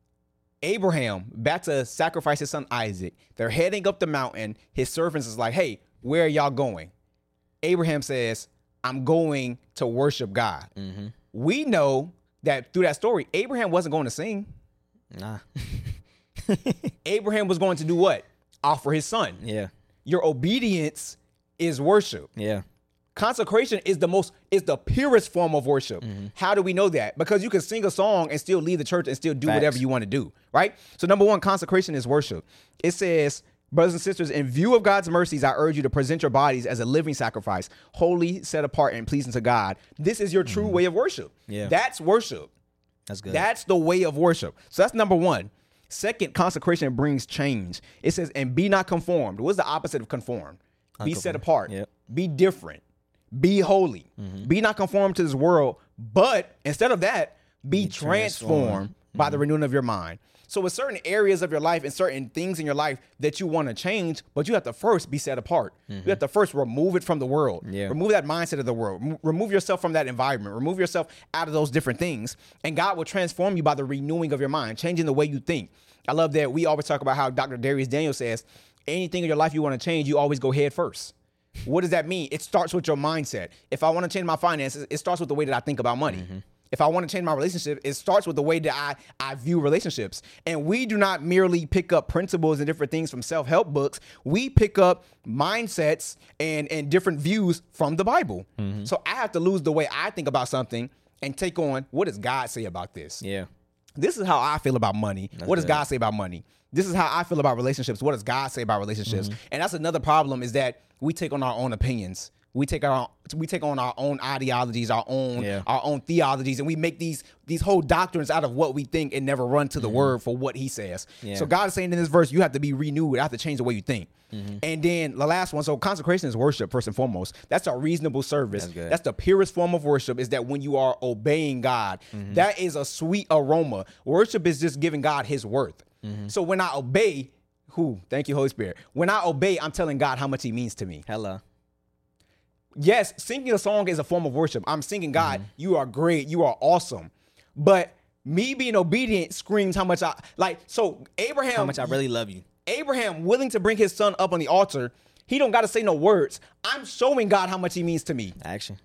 Abraham, back to sacrifice his son Isaac. They're heading up the mountain. His servants is like, hey, where are y'all going? Abraham says, I'm going to worship God. Mm-hmm. We know that through that story, Abraham wasn't going to sing. Nah. Abraham was going to do what? Offer his son. Yeah. Your obedience is worship. Yeah. Consecration is the most, is the purest form of worship. Mm-hmm. How do we know that? Because you can sing a song and still leave the church and still do Facts. Whatever you want to do, right? So number one, consecration is worship. It says, brothers and sisters, in view of God's mercies, I urge you to present your bodies as a living sacrifice, holy, set apart, and pleasing to God. This is your true mm-hmm. way of worship. Yeah. That's worship. That's good. That's the way of worship. So that's number one. Second, consecration brings change. It says, and be not conformed. What's the opposite of conformed? Be set apart. Yep. Be different. Be holy. Mm-hmm. Be not conformed to this world, but instead of that, be, be transformed, transformed mm-hmm. by the renewing of your mind. So with certain areas of your life and certain things in your life that you want to change, but you have to first be set apart. Mm-hmm. You have to first remove it from the world. Yeah. Remove that mindset of the world. M- remove yourself from that environment. Remove yourself out of those different things. And God will transform you by the renewing of your mind, changing the way you think. I love that we always talk about how Doctor Darius Daniel says, anything in your life you want to change, you always go head first. What does that mean? It starts with your mindset. If I want to change my finances, it starts with the way that I think about money. Mm-hmm. If I want to change my relationship, it starts with the way that I, I view relationships. And we do not merely pick up principles and different things from self-help books. We pick up mindsets and, and different views from the Bible. Mm-hmm. So I have to lose the way I think about something and take on, what does God say about this? Yeah. This is how I feel about money. That's what does good. God say about money? This is how I feel about relationships. What does God say about relationships? Mm-hmm. And that's another problem, is that we take on our own opinions. We take our we take on our own ideologies, our own yeah. our own theologies, and we make these these whole doctrines out of what we think and never run to the mm-hmm. word for what he says. Yeah. So God is saying in this verse, you have to be renewed. You have to change the way you think. Mm-hmm. And then the last one, so consecration is worship first and foremost. That's a reasonable service. That's, That's the purest form of worship, is that when you are obeying God, mm-hmm. that is a sweet aroma. Worship is just giving God his worth. Mm-hmm. So when I obey, who? Thank you, Holy Spirit. When I obey, I'm telling God how much he means to me. Hello. Yes, singing a song is a form of worship. I'm singing, God, mm-hmm. you are great. You are awesome. But me being obedient screams how much I, like, so Abraham. How much I really love you. Abraham willing to bring his son up on the altar. He don't got to say no words. I'm showing God how much he means to me. Action.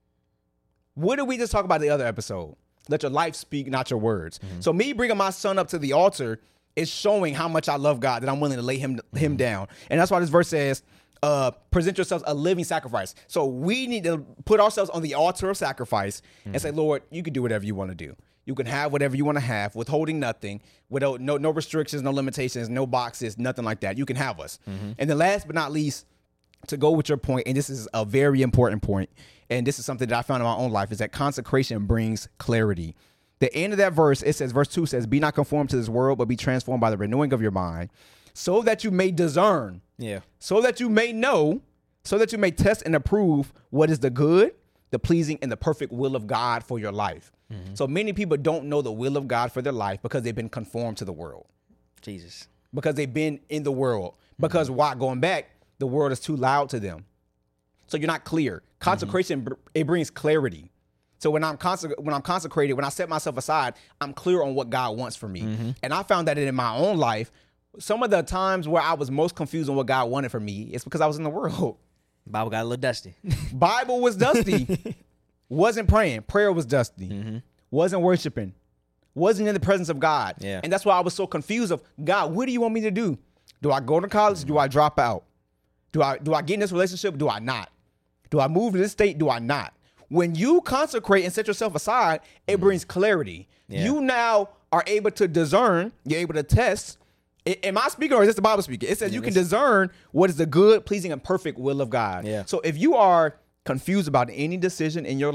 What did we just talk about in the other episode? Let your life speak, not your words. Mm-hmm. So me bringing my son up to the altar is showing how much I love God, that I'm willing to lay him, mm-hmm. him down. And that's why this verse says, Uh, present yourselves a living sacrifice. So we need to put ourselves on the altar of sacrifice mm-hmm. and say, Lord, you can do whatever you want to do. You can have whatever you want to have, withholding nothing, without no no restrictions, no limitations, no boxes, nothing like that. You can have us. Mm-hmm. And then last but not least, to go with your point, and this is a very important point, and this is something that I found in my own life, is that consecration brings clarity. The end of that verse, it says, verse two says, be not conformed to this world, but be transformed by the renewing of your mind, so that you may discern. Yeah. So that you may know, so that you may test and approve what is the good, the pleasing, and the perfect will of God for your life. Mm-hmm. So many people don't know the will of God for their life because they've been conformed to the world. Jesus. Because they've been in the world. Because mm-hmm. why? Going back, the world is too loud to them. So you're not clear. Consecration, mm-hmm. it brings clarity. So when I'm consec- when I'm consecrated, when I set myself aside, I'm clear on what God wants for me. Mm-hmm. And I found that in my own life, some of the times where I was most confused on what God wanted for me, it's because I was in the world. Bible got a little dusty. Bible was dusty. Wasn't praying. Prayer was dusty. Mm-hmm. Wasn't worshiping. Wasn't in the presence of God. Yeah. And that's why I was so confused of, God, what do you want me to do? Do I go to college? Mm-hmm. Do I drop out? Do I do I get in this relationship? Do I not? Do I move to this state? Do I not? When you consecrate and set yourself aside, it mm-hmm. brings clarity. Yeah. You now are able to discern. You're able to test. Am I speaking, or is this the Bible speaking? It says yeah, you can discern what is the good, pleasing, and perfect will of God. Yeah. So if you are confused about any decision in your life,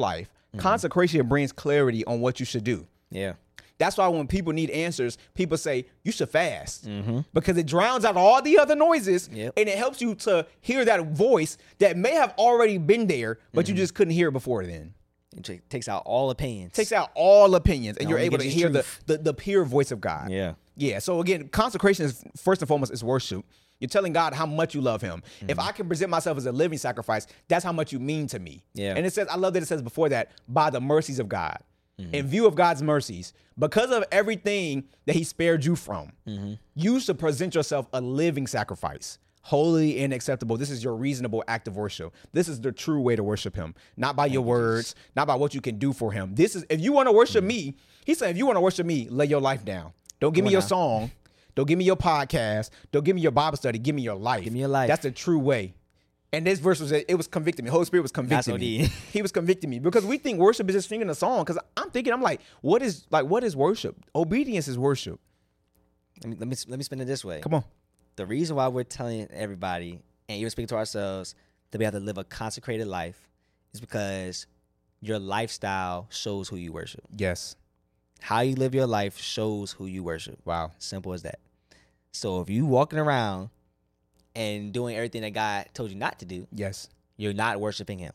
Mm-hmm. Consecration brings clarity on what you should do. Yeah. That's why when people need answers, people say you should fast mm-hmm. because it drowns out all the other noises yep. and it helps you to hear that voice that may have already been there, but mm-hmm. you just couldn't hear it before then. It takes out all opinions. Takes out all opinions, and, and you're able to hear the, the the pure voice of God. Yeah. Yeah. So again, consecration is first and foremost is worship. You're telling God how much you love him. Mm-hmm. If I can present myself as a living sacrifice, that's how much you mean to me. Yeah. And it says, I love that it says before that, by the mercies of God. Mm-hmm. In view of God's mercies, because of everything that he spared you from, mm-hmm. you should present yourself a living sacrifice, holy and acceptable. This is your reasonable act of worship. This is the true way to worship him, not by your words, not by what you can do for him. This is, if you want to worship mm-hmm. me, he's saying, if you want to worship me, lay your life down. Don't give me your song. Don't give me your podcast. Don't give me your Bible study. Give me your life. Give me your life. That's the true way. And this verse was, it was convicting me. Holy Spirit was convicting me. He was convicting me because we think worship is just singing a song. Because I'm thinking, I'm like, what is like, what is worship? Obedience is worship. Let me, let me let me spin it this way. Come on. The reason why we're telling everybody and even speaking to ourselves to be able to live a consecrated life is because your lifestyle shows who you worship. Yes. How you live your life shows who you worship. Wow. Simple as that. So if you walking around and doing everything that God told you not to do, yes, you're not worshiping him.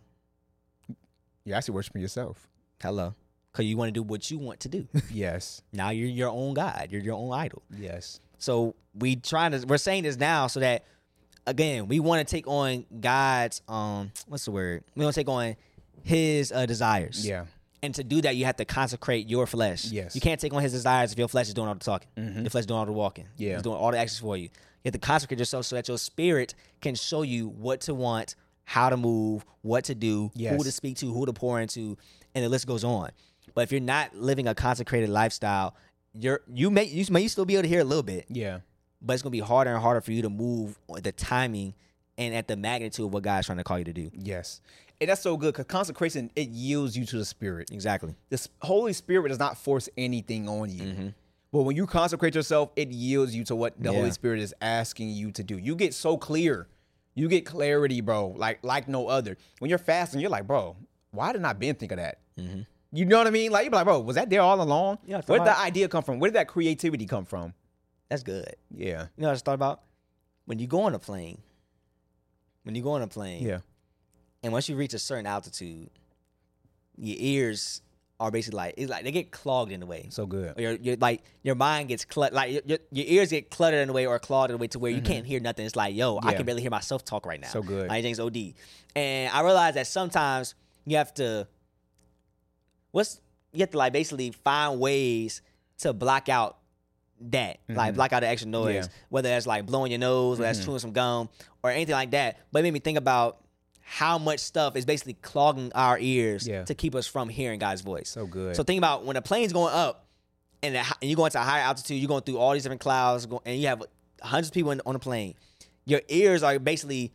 You're actually worshiping yourself. Hello. Because you want to do what you want to do. Yes. Now you're your own God. You're your own idol. Yes. So we trying to we're saying this now so that again, we want to take on God's um what's the word? We want to take on his uh, desires. Yeah. And to do that, you have to consecrate your flesh. Yes. You can't take on his desires if your flesh is doing all the talking. Mm-hmm. Your flesh is doing all the walking. Yeah. It's doing all the actions for you. You have to consecrate yourself so that your spirit can show you what to want, how to move, what to do, yes. who to speak to, who to pour into, and the list goes on. But if you're not living a consecrated lifestyle, you're you may you may still be able to hear a little bit. Yeah. But it's gonna be harder and harder for you to move the timing and at the magnitude of what God's trying to call you to do. Yes. And that's so good because consecration, it yields you to the Spirit. Exactly. The Holy Spirit does not force anything on you. Mm-hmm. But when you consecrate yourself, it yields you to what the yeah. Holy Spirit is asking you to do. You get so clear. You get clarity, bro, like like no other. When you're fasting, you're like, bro, why didn't I been think of that? Mm-hmm. You know what I mean? Like, you're like, bro, was that there all along? Yeah, where did the idea come from? Where did that creativity come from? That's good. Yeah. You know what I just thought about? When you go on a plane, when you go on a plane, yeah. and once you reach a certain altitude, your ears are basically like, it's like they get clogged in the way. So good. Or your, your like your mind gets cluttered, like your, your ears get cluttered in the way or clogged in the way to where mm-hmm. you can't hear nothing. It's like, yo, yeah. I can barely hear myself talk right now. So good. Like things O D. And I realized that sometimes you have to, what's you have to like basically find ways to block out that, mm-hmm. like block out the extra noise, yeah. whether that's like blowing your nose, whether mm-hmm. that's chewing some gum or anything like that. But it made me think about how much stuff is basically clogging our ears yeah. to keep us from hearing God's voice. So good. So think about when a plane's going up and, the, and you're going to a higher altitude, you're going through all these different clouds, and you have hundreds of people in, on the plane. Your ears are basically,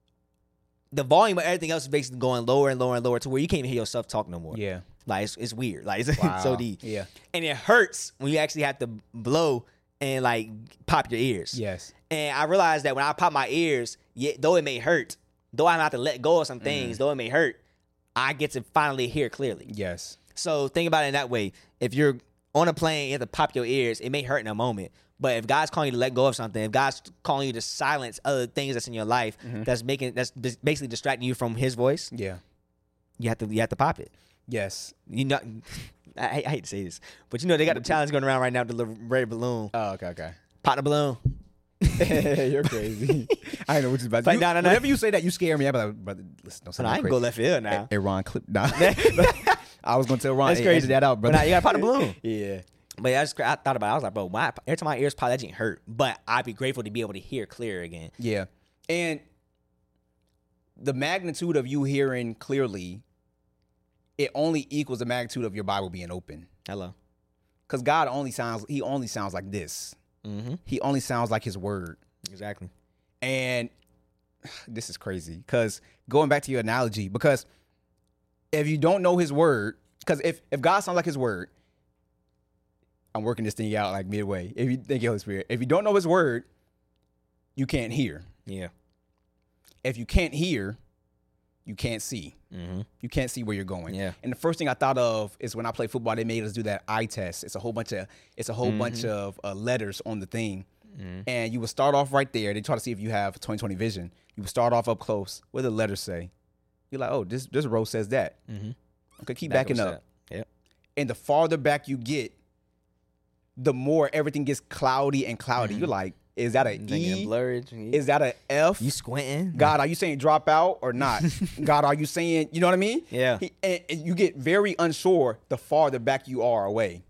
the volume of everything else is basically going lower and lower and lower to where you can't even hear yourself talk no more. Yeah. Like, it's, it's weird. Like, it's, wow. it's so deep. Yeah. And it hurts when you actually have to blow and, like, pop your ears. Yes. And I realized that when I pop my ears, yeah, though it may hurt, though I have to let go of some things, mm. though it may hurt, I get to finally hear clearly. Yes. So think about it in that way. If you're on a plane, you have to pop your ears. It may hurt in a moment. But if God's calling you to let go of something, if God's calling you to silence other things that's in your life, mm-hmm. that's making that's basically distracting you from his voice, yeah, you have to you have to pop it. Yes. You know, I, I hate to say this, but you know they got the challenge going around right now to the red balloon. Oh, okay, okay. Pop the balloon. You're crazy. I know what you're about to do. No, no, no. Whenever you say that, you scare me. I'm like, brother, listen, don't say no, that I ain't crazy. go left field now. Hey, Ron, clip. Nah. I was going to tell Ron, that's hey, crazy. edit that out, brother. But now you got to pop the balloon. Yeah. But I just I thought about it. I was like, bro, my, every time my ears pop, that didn't hurt. But I'd be grateful to be able to hear clear again. Yeah. And the magnitude of you hearing clearly, it only equals the magnitude of your Bible being open. Hello. Because God only sounds, he only sounds like this. Mm-hmm. He only sounds like his word. Exactly. And this is crazy. Because going back to your analogy, because if you don't know his word, because if, if God sounds like his word, I'm working this thing out like midway. If you thank you, Holy Spirit. If you don't know his word, you can't hear. Yeah. If you can't hear, you can't see. Mm-hmm. You can't see where you're going. Yeah. And the first thing I thought of is when I played football, they made us do that eye test. It's a whole bunch of it's a whole mm-hmm. bunch of uh, letters on the thing, mm-hmm. and you would start off right there. They try to see if you have twenty twenty vision. You would start off up close. What do the letters say? You're like, oh, this this row says that. Mm-hmm. Okay, keep back backing up. Yep. And the farther back you get, the more everything gets cloudy and cloudy. Mm-hmm. You're like, is that an E? Blurred. Is that an F? You squinting? God, are you saying drop out or not? God, are you saying, you know what I mean? Yeah. He, and, and you get very unsure the farther back you are away.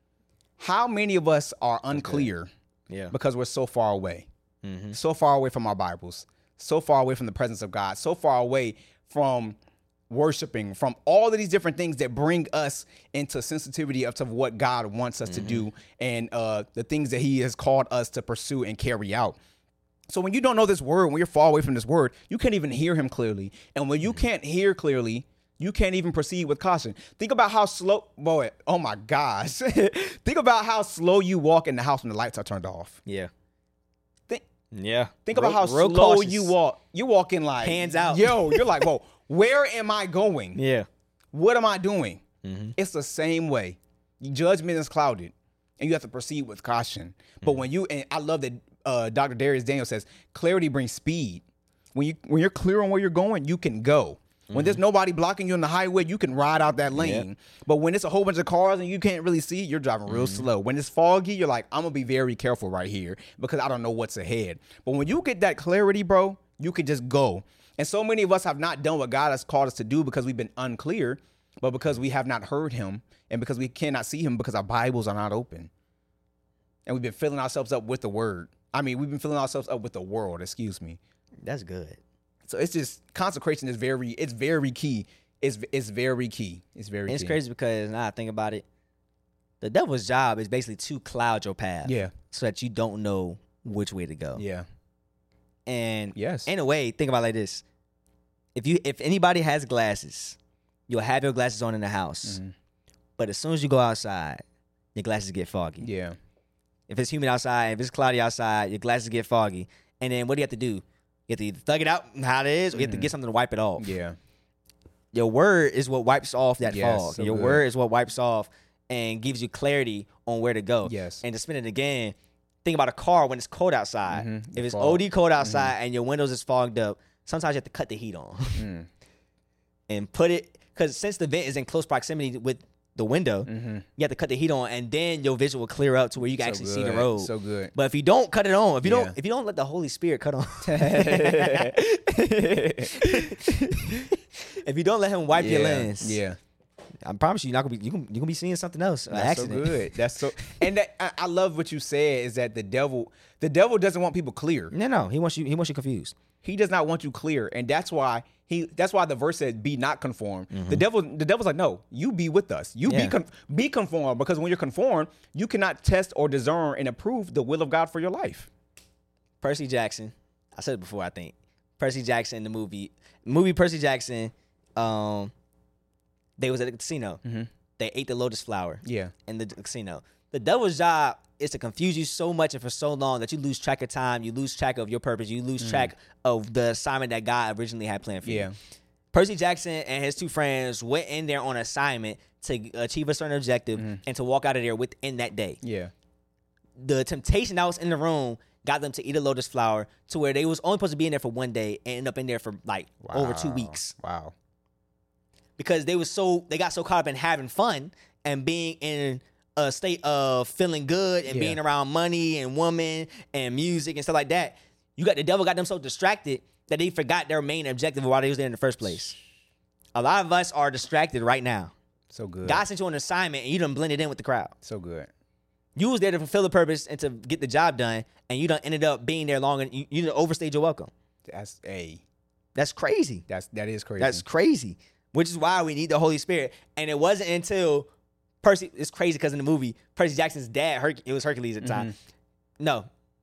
How many of us are unclear yeah. because we're so far away? Mm-hmm. So far away from our Bibles, so far away from the presence of God, so far away from worshiping, from all of these different things that bring us into sensitivity of to what God wants us mm-hmm. to do and uh, the things that he has called us to pursue and carry out. So when you don't know this word, when you're far away from this word, you can't even hear him clearly. And when you mm-hmm. can't hear clearly, you can't even proceed with caution. Think about how slow, boy, oh my gosh. Think about how slow you walk in the house when the lights are turned off. Yeah. Think, yeah. Think about how slow cautious. you walk. You're walking like, hands out. Yo, you're like, whoa. Where am I going? Yeah. What am I doing? Mm-hmm. It's the same way. Judgment is clouded, and you have to proceed with caution. But mm-hmm. when you, and I love that uh, Doctor Darius Daniel says, clarity brings speed. When you when you're clear on where you're going, you can go. Mm-hmm. When there's nobody blocking you on the highway, you can ride out that lane. Yep. But when it's a whole bunch of cars and you can't really see, you're driving real mm-hmm. slow. When it's foggy, you're like, I'm gonna be very careful right here because I don't know what's ahead. But when you get that clarity, bro, you can just go. And so many of us have not done what God has called us to do because we've been unclear, but because we have not heard him and because we cannot see him because our Bibles are not open. And we've been filling ourselves up with the word. I mean, we've been filling ourselves up with the world, excuse me. That's good. So it's just, consecration is very, it's very key. It's it's very key. It's very and it's key. crazy because now I think about it, the devil's job is basically to cloud your path. Yeah. So that you don't know which way to go. Yeah. And yes. in a way, think about it like this. If you if anybody has glasses, you'll have your glasses on in the house. Mm-hmm. But as soon as you go outside, your glasses get foggy. Yeah. If it's humid outside, if it's cloudy outside, your glasses get foggy. And then what do you have to do? You have to either thug it out how it is, or you have mm-hmm. to get something to wipe it off. Yeah. Your word is what wipes off that yes, fog. So your good. word is what wipes off and gives you clarity on where to go. Yes. And to spin it again, think about a car when it's cold outside. Mm-hmm. If it's fog. O D cold outside mm-hmm. and your windows is fogged up, sometimes you have to cut the heat on mm. and put it, because since the vent is in close proximity with the window, mm-hmm. you have to cut the heat on, and then your vision will clear up to where you can so actually good. see the road. So good. But if you don't cut it on, if you yeah. don't, if you don't let the Holy Spirit cut on, if you don't let Him wipe yeah. your lens, yeah. I promise you, you're not gonna be you gonna, you gonna be seeing something else. That's accident. so good. That's so. And that, I, I love what you said is that the devil, the devil doesn't want people clear. No, no, he wants you. He wants you confused. He does not want you clear, and that's why he. That's why the verse said, "Be not conformed." Mm-hmm. The devil, the devil's like, "No, you be with us. You yeah. be con- be conformed, because when you're conformed, you cannot test or discern and approve the will of God for your life." Percy Jackson, I said it before. I think Percy Jackson, the movie, movie Percy Jackson. Um, they was at a casino. Mm-hmm. They ate the lotus flower. Yeah, in the casino. The devil's job is to confuse you so much and for so long that you lose track of time, you lose track of your purpose, you lose mm. track of the assignment that God originally had planned for yeah. you. Percy Jackson and his two friends went in there on assignment to achieve a certain objective mm. and to walk out of there within that day. Yeah. The temptation that was in the room got them to eat a lotus flower to where they was only supposed to be in there for one day and end up in there for like wow. over two weeks. Wow. Because they was so they got so caught up in having fun and being in a state of feeling good and yeah. being around money and women and music and stuff like that. You got the devil got them so distracted that they forgot their main objective of why they was there in the first place. A lot of us are distracted right now. So good. God sent you on an assignment and you done blended in with the crowd. So good. You was there to fulfill the purpose and to get the job done, and you done ended up being there long and you, you done overstayed your welcome. That's a. That's crazy. That's that is crazy. That's crazy. Which is why we need the Holy Spirit. And it wasn't until Percy, it's crazy because in the movie, Percy Jackson's dad, Her- it was Hercules at the time. Mm-hmm. No,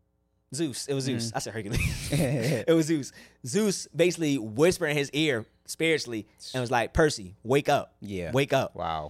Zeus. It was Zeus. Mm-hmm. I said Hercules. It was Zeus. Zeus basically whispered in his ear spiritually and was like, Percy, wake up. Yeah. Wake up. Wow.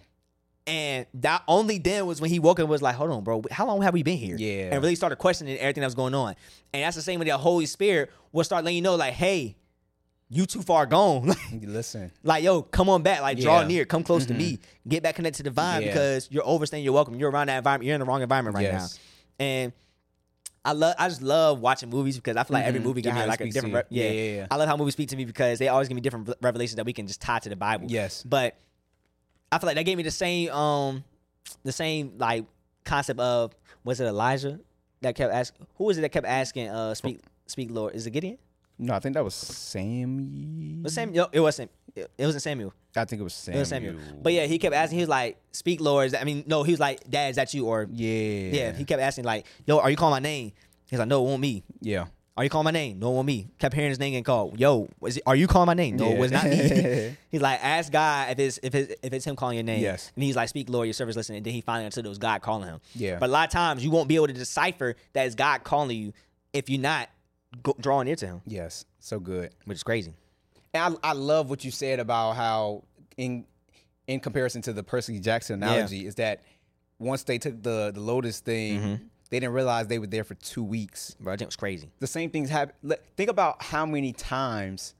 And that only then was when he woke up and was like, hold on, bro, how long have we been here? Yeah. And really started questioning everything that was going on. And that's the same way the Holy Spirit will start letting you know, like, hey, you too far gone. Listen. Like, yo, come on back. Like, draw Yeah. near. Come close Mm-hmm. to me. Get back connected to the vine Yeah. because you're overstaying your welcome. You're around that environment. You're in the wrong environment right Yes. now. And I love. I just love watching movies because I feel like every Mhm. movie gives How me it like a speaks different. to Re- you. yeah. Yeah, yeah, yeah. I love how movies speak to me because they always give me different re- revelations that we can just tie to the Bible. Yes. But I feel like that gave me the same, um, the same like concept of was it Elijah that kept asking? Who was it that kept asking? Uh, speak, speak, Lord. Is it Gideon? No, I think that was Samuel. Was Samuel? It wasn't. It wasn't Samuel. I think it was It Samuel. was Samuel. But yeah, he kept asking. He was like, "Speak, Lord." Is that, I mean, no. He was like, "Dad, is that you?" Or Yeah. yeah. He kept asking like, "Yo, are you calling my name?" He's like, "No, it won't me." Yeah. Are you calling my name? No, it won't me. Kept hearing his name getting called. Yo, was it, are you calling my name? No, Yeah. it was not me. He's like, ask God if it's if it's if it's him calling your name. Yes. And he's like, speak, Lord, your servant's listening. And then he finally understood it was God calling him. Yeah. But a lot of times you won't be able to decipher that it's God calling you if you're not go, drawing near to him, Yes. So good. which is crazy. And I, I love what you said about how in in comparison to the Percy Jackson analogy is that once they took the the Lotus thing, Mm-hmm. they didn't realize they were there for two weeks. Bro, I think it was crazy. The same things happen. le- Think about how many times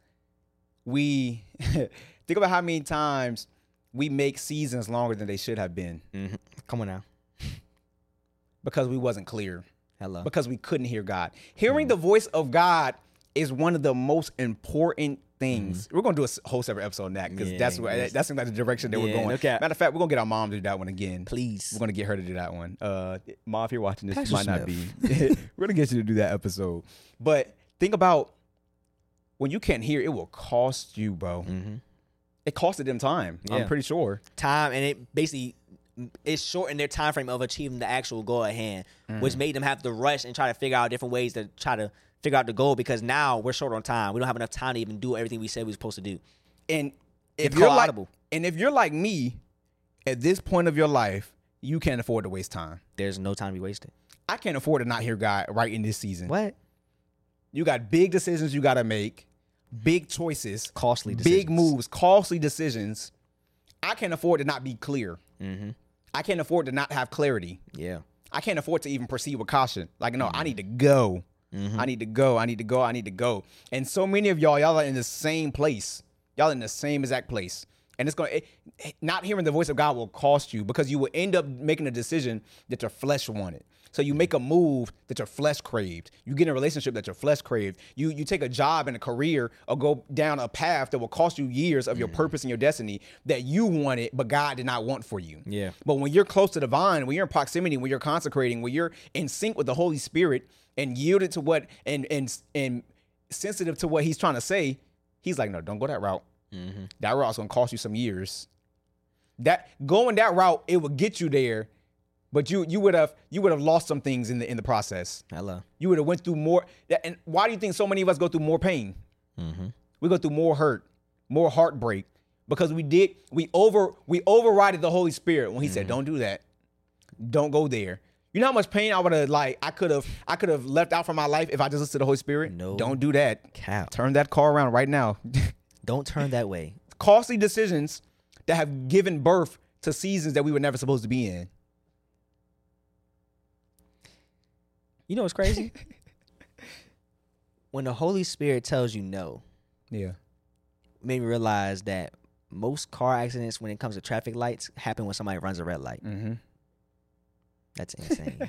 we think about how many times we make seasons longer than they should have been Mm-hmm. Come on now. because we wasn't clear, Hello. because we couldn't hear God. Hearing the voice of God is one of the most important things. We're gonna do a s- whole separate episode on that because Yeah, that's what yes. that's like the direction that we're Yeah, going. no cap. Matter of fact, we're gonna get our mom to do that one again. Please. We're gonna get her to do that one. Uh, Mom, if you're watching this, Pastor you might not be. We're gonna get you to do that episode. But think about when you can't hear, it will cost you, bro. Mm-hmm. It costed them time. Yeah. I'm pretty sure. Time, and it basically it shortened their time frame of achieving the actual goal at hand, which made them have to rush and try to figure out different ways to try to figure out the goal because now we're short on time. We don't have enough time to even do everything we said we were supposed to do. And if It's you're called like, audible. and if you're like me, at this point of your life, you can't afford to waste time. There's no time to be wasted. I can't afford to not hear God right in this season. What? You got big decisions you got to make, big choices, Costly big decisions. moves, costly decisions. I can't afford to not be clear. Mm-hmm. I can't afford to not have clarity. Yeah. I can't afford to even proceed with caution. Like, no, I need to go. Mm-hmm. I need to go. I need to go. I need to go. And so many of y'all, y'all are in the same place. Y'all in the same exact place. And it's going to, not hearing the voice of God will cost you because you will end up making a decision that your flesh wanted. So you make a move that your flesh craved. You get in a relationship that your flesh craved. You you take a job and a career or go down a path that will cost you years of your purpose and your destiny that you wanted, but God did not want for you. Yeah. But when you're close to the vine, when you're in proximity, when you're consecrating, when you're in sync with the Holy Spirit and yielded to what and and and sensitive to what He's trying to say, He's like, no, don't go that route. Mm-hmm. That route's gonna cost you some years. That going that route, it would get you there, but you you would have you would have lost some things in the in the process. Hello. You would have went through more. And why do you think so many of us go through more pain? Mm-hmm. We go through more hurt, more heartbreak because we did we over we overrided the Holy Spirit when He said, "Don't do that, don't go there." You know how much pain I would have like I could have I could have left out from my life if I just listened to the Holy Spirit. No. Don't do that. Cap. Turn that car around right now. Don't turn that way. Costly decisions that have given birth to seasons that we were never supposed to be in. You know what's crazy? When the Holy Spirit tells you no, Yeah. it made me realize that most car accidents when it comes to traffic lights happen when somebody runs a red light. Mm-hmm. That's insane.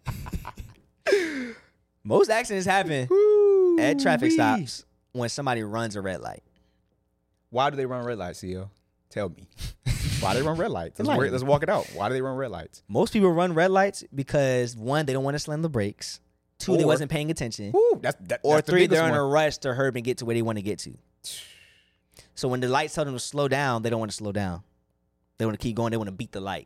Most accidents happen at traffic stops when somebody runs a red light. Why do they run red lights, C L? Tell me. Why do they run red lights? Let's, Enlighten work, let's walk it out. Why do they run red lights? Most people run red lights because one, they don't want to slam the brakes. Two, they Or- wasn't paying attention. Woo, that's, that, Or that's the three, biggest they're in one. a rush to hurry and get to where they want to get to. So when the lights tell them to slow down, they don't want to slow down. They want to keep going. They want to beat the light.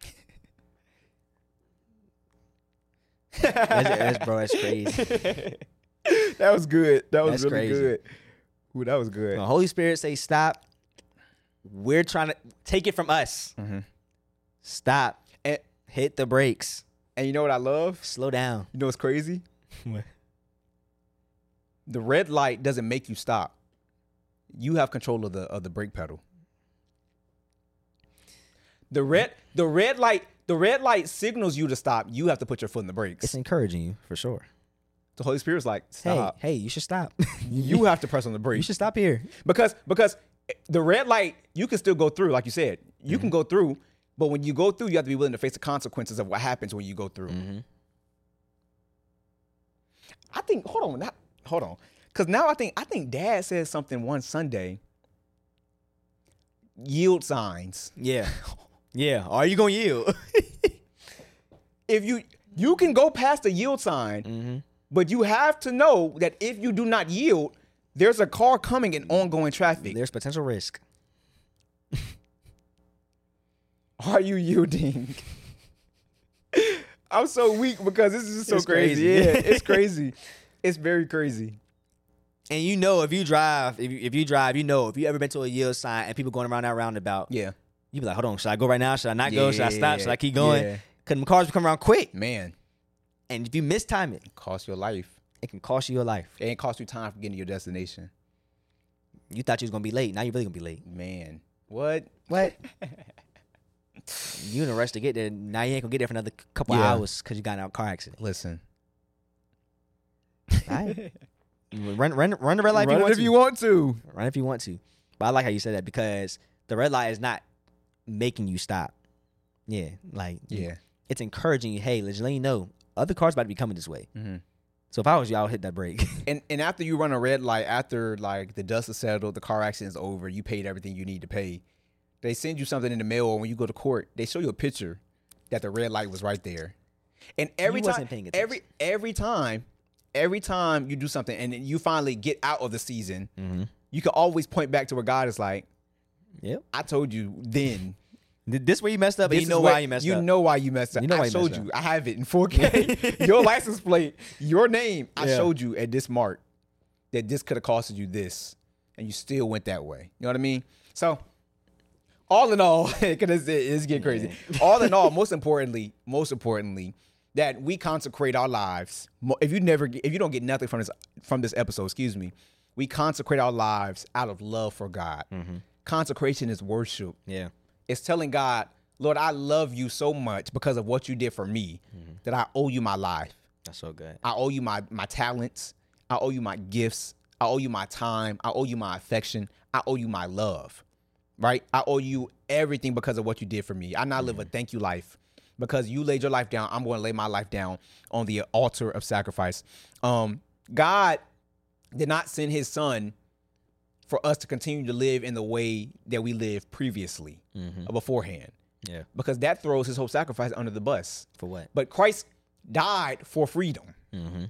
that's, that's, bro, that's crazy. That was good. That was That's really crazy. good. Ooh, that was good. When the Holy Spirit say stop, we're trying to take it from us. Mhm. Stop. And, Hit the brakes. and you know what I love? Slow down. You know what's crazy? The red light doesn't make you stop. You have control of the of the brake pedal. The red the red light the red light signals you to stop. You have to put your foot in the brakes. It's encouraging you for sure. The Holy Spirit's like, stop. Hey, hey, you should stop. You have to press on the brake. You should stop here. Because because the red light, you can still go through, like you said. You mm-hmm. can go through, but when you go through, you have to be willing to face the consequences of what happens when you go through. Mm-hmm. I think, hold on, not, hold on. Because now I think, I think Dad said something one Sunday. Yield signs. Yeah. Yeah. Are you going to yield? If you, you can go past the yield sign, mm-hmm. but you have to know that if you do not yield, there's a car coming in ongoing traffic. There's potential risk. Are you yielding? I'm so weak because this is just so it's crazy. crazy. Yeah, it's crazy. It's very crazy. And you know, if you drive, if you, if you drive, you know, if you ever been to a yield sign and people going around that roundabout, yeah, you be like, hold on, should I go right now? Should I not yeah, go? Should I stop? Should I keep going? Yeah. Because cars will come around quick. Man. And if you mistime it, it costs your life. It can cost you your life. It ain't cost you time for getting to your destination. You thought you was going to be late. Now you're really going to be late. Man. What? What? You in a rush to get there. Now you ain't going to get there for another couple yeah. hours because you got in a car accident. Listen. All right. Run, run, run the red light run if you want if to. you want to. Run if you want to. But I like how you said that because the red light is not making you stop. Yeah. Like, yeah. It's encouraging you, hey, let's let you know, other cars about to be coming this way. Mm-hmm. So if I was you, I would hit that brake. and and after you run a red light, after like the dust is settled, the car accident is over, you paid everything you need to pay. They send you something in the mail, or when you go to court, they show you a picture that the red light was right there. And every you time, wasn't paying attention. every every time, every time you do something, and then you finally get out of the season, mm-hmm. you can always point back to where God is like, "Yep, I told you then." This where you messed up, and you know what, why you messed you up. You know why you messed up. You know why I you showed messed you. up. I have it in four K. Your license plate, your name. I yeah. showed you at this mark that this could have costed you this, and you still went that way. You know what I mean? So, all in all, because it's, it's getting crazy. Yeah. All in all, most importantly, most importantly, that we consecrate our lives. If you never, if you don't get nothing from this from this episode, excuse me, we consecrate our lives out of love for God. Mm-hmm. Consecration is worship. Yeah, it's telling God, Lord, I love you so much because of what you did for me mm-hmm. that I owe you my life. That's so good. I owe you my my talents. I owe you my gifts. I owe you my time. I owe you my affection. I owe you my love, right? I owe you everything because of what you did for me. I now mm-hmm. live a thank you life because you laid your life down. I'm going to lay my life down on the altar of sacrifice. Um, God did not send his son for us to continue to live in the way that we lived previously mm-hmm. or beforehand. Yeah. Because that throws his whole sacrifice under the bus. For what? But Christ died for freedom. Mm-hmm.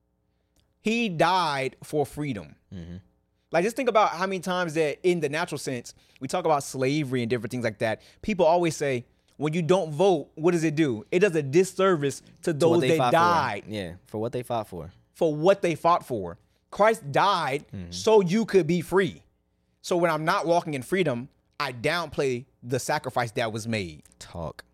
He died for freedom. Mm-hmm. Like, just think about how many times that in the natural sense, we talk about slavery and different things like that. People always say, when you don't vote, what does it do? It does a disservice to those that died. For. Yeah, for what they fought for. For what they fought for. Christ died mm-hmm. so you could be free. So when I'm not walking in freedom, I downplay the sacrifice that was made. Talk.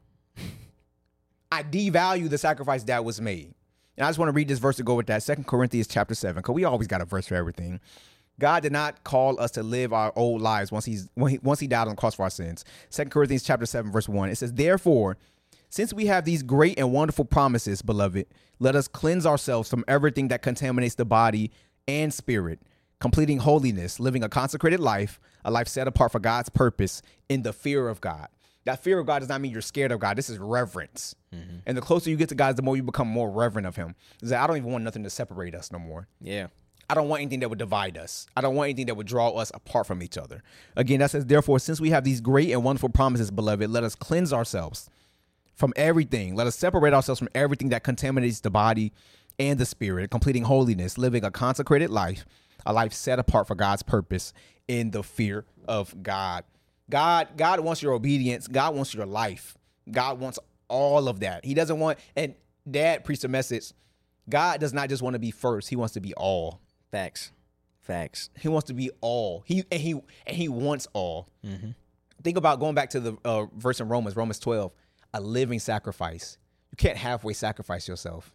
I devalue the sacrifice that was made. And I just want to read this verse to go with that. Second Corinthians chapter seven, because we always got a verse for everything. God did not call us to live our old lives once he's when he, once he died on the cross for our sins. Second Corinthians chapter seven, verse one. It says, therefore, since we have these great and wonderful promises, beloved, let us cleanse ourselves from everything that contaminates the body and spirit, completing holiness, living a consecrated life, a life set apart for God's purpose in the fear of God. That fear of God does not mean you're scared of God. This is reverence. Mm-hmm. And the closer you get to God, the more you become more reverent of him. It's like, I don't even want nothing to separate us no more. Yeah. I don't want anything that would divide us. I don't want anything that would draw us apart from each other. Again, that says, therefore, since we have these great and wonderful promises, beloved, let us cleanse ourselves from everything. Let us separate ourselves from everything that contaminates the body and the spirit, completing holiness, living a consecrated life, a life set apart for God's purpose in the fear of God. God, God wants your obedience. God wants your life. God wants all of that. He doesn't want, and Dad preached a message. God does not just want to be first. He wants to be all. Facts. Facts. He wants to be all. He and he and he wants all. Mm-hmm. Think about going back to the uh, verse in Romans, Romans twelve, a living sacrifice. You can't halfway sacrifice yourself.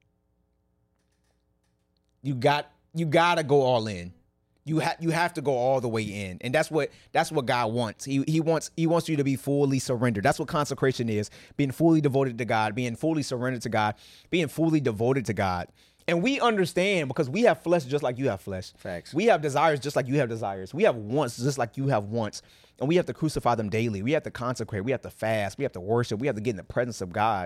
You got you gotta go all in. You have you have to go all the way in, and that's what that's what God wants. He he wants he wants you to be fully surrendered. That's what consecration is: being fully devoted to God, being fully surrendered to God, being fully devoted to God. And we understand because we have flesh just like you have flesh. Facts. We have desires just like you have desires. We have wants just like you have wants. And we have to crucify them daily. We have to consecrate. We have to fast. We have to worship. We have to get in the presence of God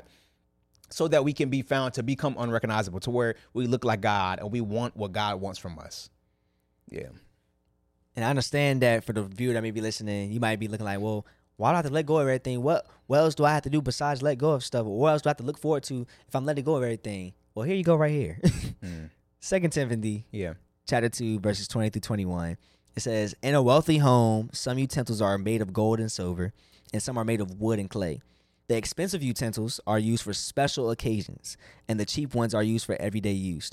so that we can be found to become unrecognizable, to where we look like God and we want what God wants from us. Yeah. And I understand that for the viewer that may be listening, you might be looking like, well, why do I have to let go of everything? What, what else do I have to do besides let go of stuff? Or what else do I have to look forward to if I'm letting go of everything? Well, here you go right here. mm. Second Timothy yeah. chapter two, verses twenty through twenty-one. It says, in a wealthy home, some utensils are made of gold and silver, and some are made of wood and clay. The expensive utensils are used for special occasions, and the cheap ones are used for everyday use.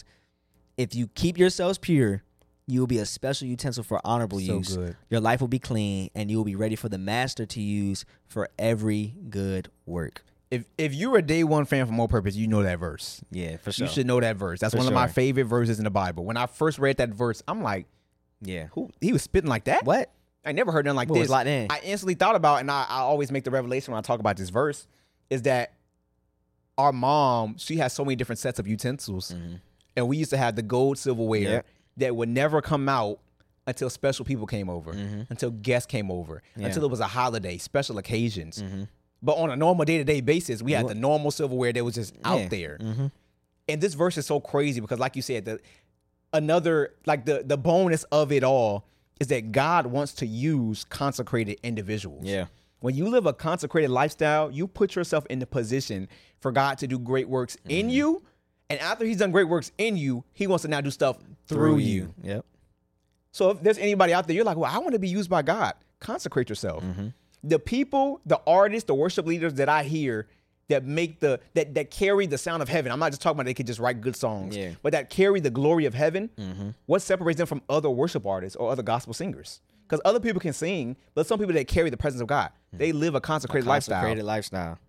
If you keep yourselves pure, you will be a special utensil for honorable so use. Good. Your life will be clean, and you will be ready for the master to use for every good work. If if you're a day one fan for More Purpose, you know that verse. Yeah, for sure. You should know that verse. That's for one sure. of my favorite verses in the Bible. When I first read that verse, I'm like, yeah, who he was spitting like that? What? I never heard nothing like what this. Was locked in? I instantly thought about, and I, I always make the revelation when I talk about this verse, is that our mom, she has so many different sets of utensils. Mm-hmm. And we used to have the gold silverware yep. that would never come out until special people came over, mm-hmm. until guests came over, yeah. until it was a holiday, special occasions. Mm-hmm. But on a normal day-to-day basis, we had the normal silverware that was just yeah. out there. Mm-hmm. And this verse is so crazy because, like you said, the another, like the, the bonus of it all is that God wants to use consecrated individuals. Yeah. When you live a consecrated lifestyle, you put yourself in the position for God to do great works mm-hmm. in you. And after he's done great works in you, he wants to now do stuff through, through you. you. Yep. So if there's anybody out there, you're like, well, I want to be used by God. Consecrate yourself. Mm-hmm. The people, the artists, the worship leaders that I hear that make the, that, that carry the sound of heaven. I'm not just talking about they could just write good songs, yeah. but that carry the glory of heaven. Mm-hmm. What separates them from other worship artists or other gospel singers? Because other people can sing, but some people that carry the presence of God, mm-hmm. they live a consecrated, a consecrated lifestyle. lifestyle.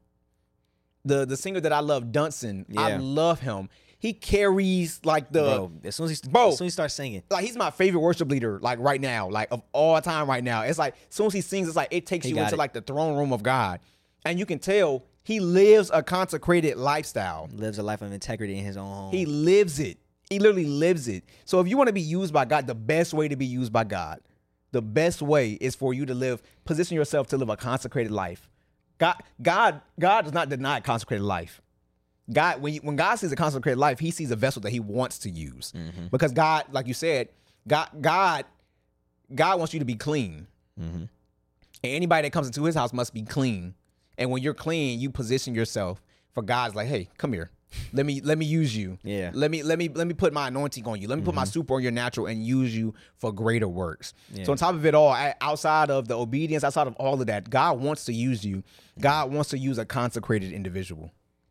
The the singer that I love, Dunson, yeah. I love him. He carries like the bro. As soon as he bro, as soon as he starts singing, like he's my favorite worship leader, like right now, like of all time right now. It's like as soon as he sings, it's like it takes he you into it. like the throne room of God, and you can tell he lives a consecrated lifestyle. Lives a life of integrity in his own home. He lives it. He literally lives it. So if you want to be used by God, the best way to be used by God, the best way is for you to live, position yourself to live a consecrated life. God, God, God does not deny consecrated life. God, when you, when God sees a consecrated life, he sees a vessel that he wants to use. Mm-hmm. Because God, like you said, God, God, God wants you to be clean. Mm-hmm. And anybody that comes into his house must be clean. And when you're clean, you position yourself for God's like, hey, come here. Let me let me use you. Yeah. Let me let me let me put my anointing on you. Let me mm-hmm. put my super on your natural and use you for greater works. Yeah. So on top of it all, outside of the obedience, outside of all of that, God wants to use you. God wants to use a consecrated individual.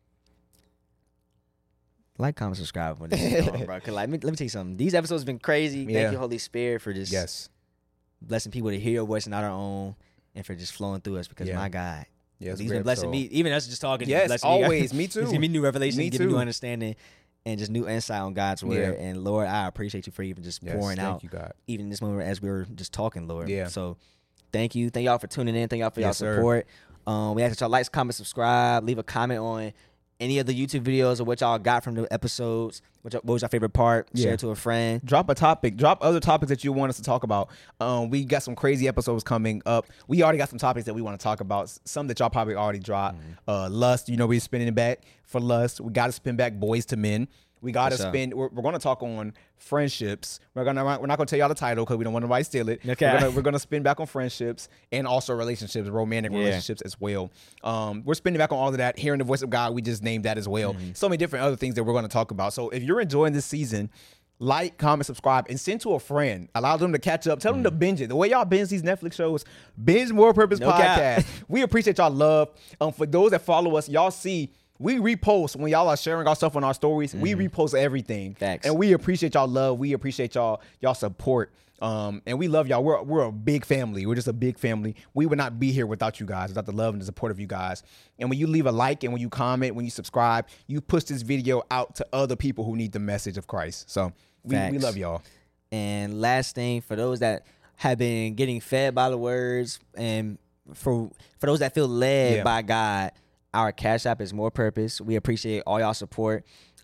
Like, comment, subscribe when this is going, bro. Cause like, let me, let me tell you something. These episodes have been crazy. Yeah. Thank you, Holy Spirit, for just yes. blessing people to hear your voice and not our own, and for just flowing through us. Because yeah. my God, yes, he's been blessing me. Even us just talking. Yes, just always. Me, me too. He's giving me new revelation, me giving too. new understanding, and just new insight on God's word. Yeah. And Lord, I appreciate you for even just yes, pouring thank out, you, God. even in this moment as we were just talking, Lord. Yeah. So thank you, thank y'all for tuning in. Thank y'all for yes, y'all support. Um, we ask that y'all like, comment, subscribe, leave a comment on any of the YouTube videos or what y'all got from the episodes. What, what was your favorite part? Yeah. Share it to a friend. Drop a topic. Drop other topics that you want us to talk about. Um, we got some crazy episodes coming up. We already got some topics that we want to talk about. Some that y'all probably already dropped. Mm-hmm. Uh, Lust, you know, we're spinning it back for Lust. We got to spin back Boys to Men. We got to spin. We're, we're going to talk on friendships. We're gonna. We're not going to tell y'all the title because we don't want nobody to steal it. Okay. We're gonna, we're gonna spin back on friendships and also relationships, romantic yeah. relationships as well. Um, we're spinning back on all of that. Hearing the voice of God, we just named that as well. Mm-hmm. So many different other things that we're going to talk about. So if you're enjoying this season, like, comment, subscribe, and send to a friend. Allow them to catch up. Tell mm. them to binge it. The way y'all binge these Netflix shows, binge More Purpose no Podcast. We appreciate y'all love. Um, for those that follow us, y'all see. We repost when y'all are sharing our stuff on our stories. Mm-hmm. We repost everything. Facts. And we appreciate y'all love. We appreciate y'all y'all support. Um, and we love y'all. We're we're a big family. We're just a big family. We would not be here without you guys, without the love and the support of you guys. And when you leave a like and when you comment, when you subscribe, you push this video out to other people who need the message of Christ. So we, we love y'all. And last thing, for those that have been getting fed by the words, and for for those that feel led yeah. by God, our Cash App is More Purpose. We appreciate all y'all support.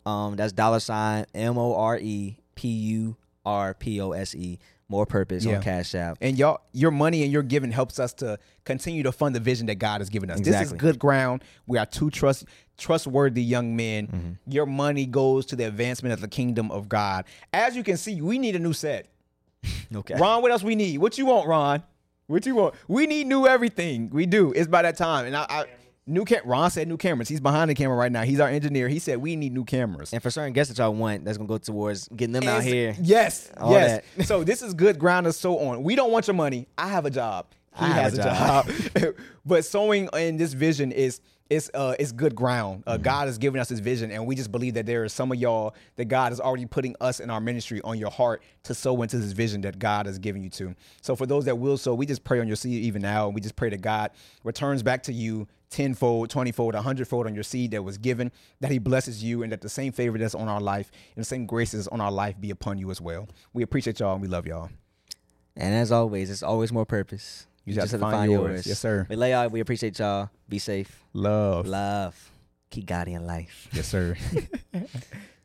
Um, that's dollar sign M O R E P U R P O S E. More Purpose Yeah. on Cash App. And y'all, your money and your giving helps us to continue to fund the vision that God has given us. This is Exactly. good ground. We are two trust trustworthy young men. Mm-hmm. Your money goes to the advancement of the kingdom of God. As you can see, we need a new set. Okay. Ron, what else we need? What you want, Ron? What you want? We need new everything. We do. It's by that time. And I, I new cam- Ron said new cameras. He's behind the camera right now. He's our engineer. He said we need new cameras. And for certain guests that y'all want, that's gonna go towards getting them out It's- here. Yes, All yes. that. So this is good ground to sow on. We don't want your money. I have a job. He I have has a a job. But sowing in this vision is is uh is good ground. Uh, Mm-hmm. God has given us this vision, and we just believe that there are some of y'all that God is already putting us in our ministry on your heart to sow into this vision that God has given you to. So for those that will sow, we just pray on your seed even now. We just pray that God returns back to you tenfold, twentyfold, a hundredfold on your seed that was given, that he blesses you, and that the same favor that's on our life and the same graces on our life be upon you as well. We appreciate y'all and we love y'all. And as always, it's always more purpose. You just have to find yours. Yes, sir. But lay out, we appreciate y'all. Be safe. Love. Love. Keep God in life. Yes, sir.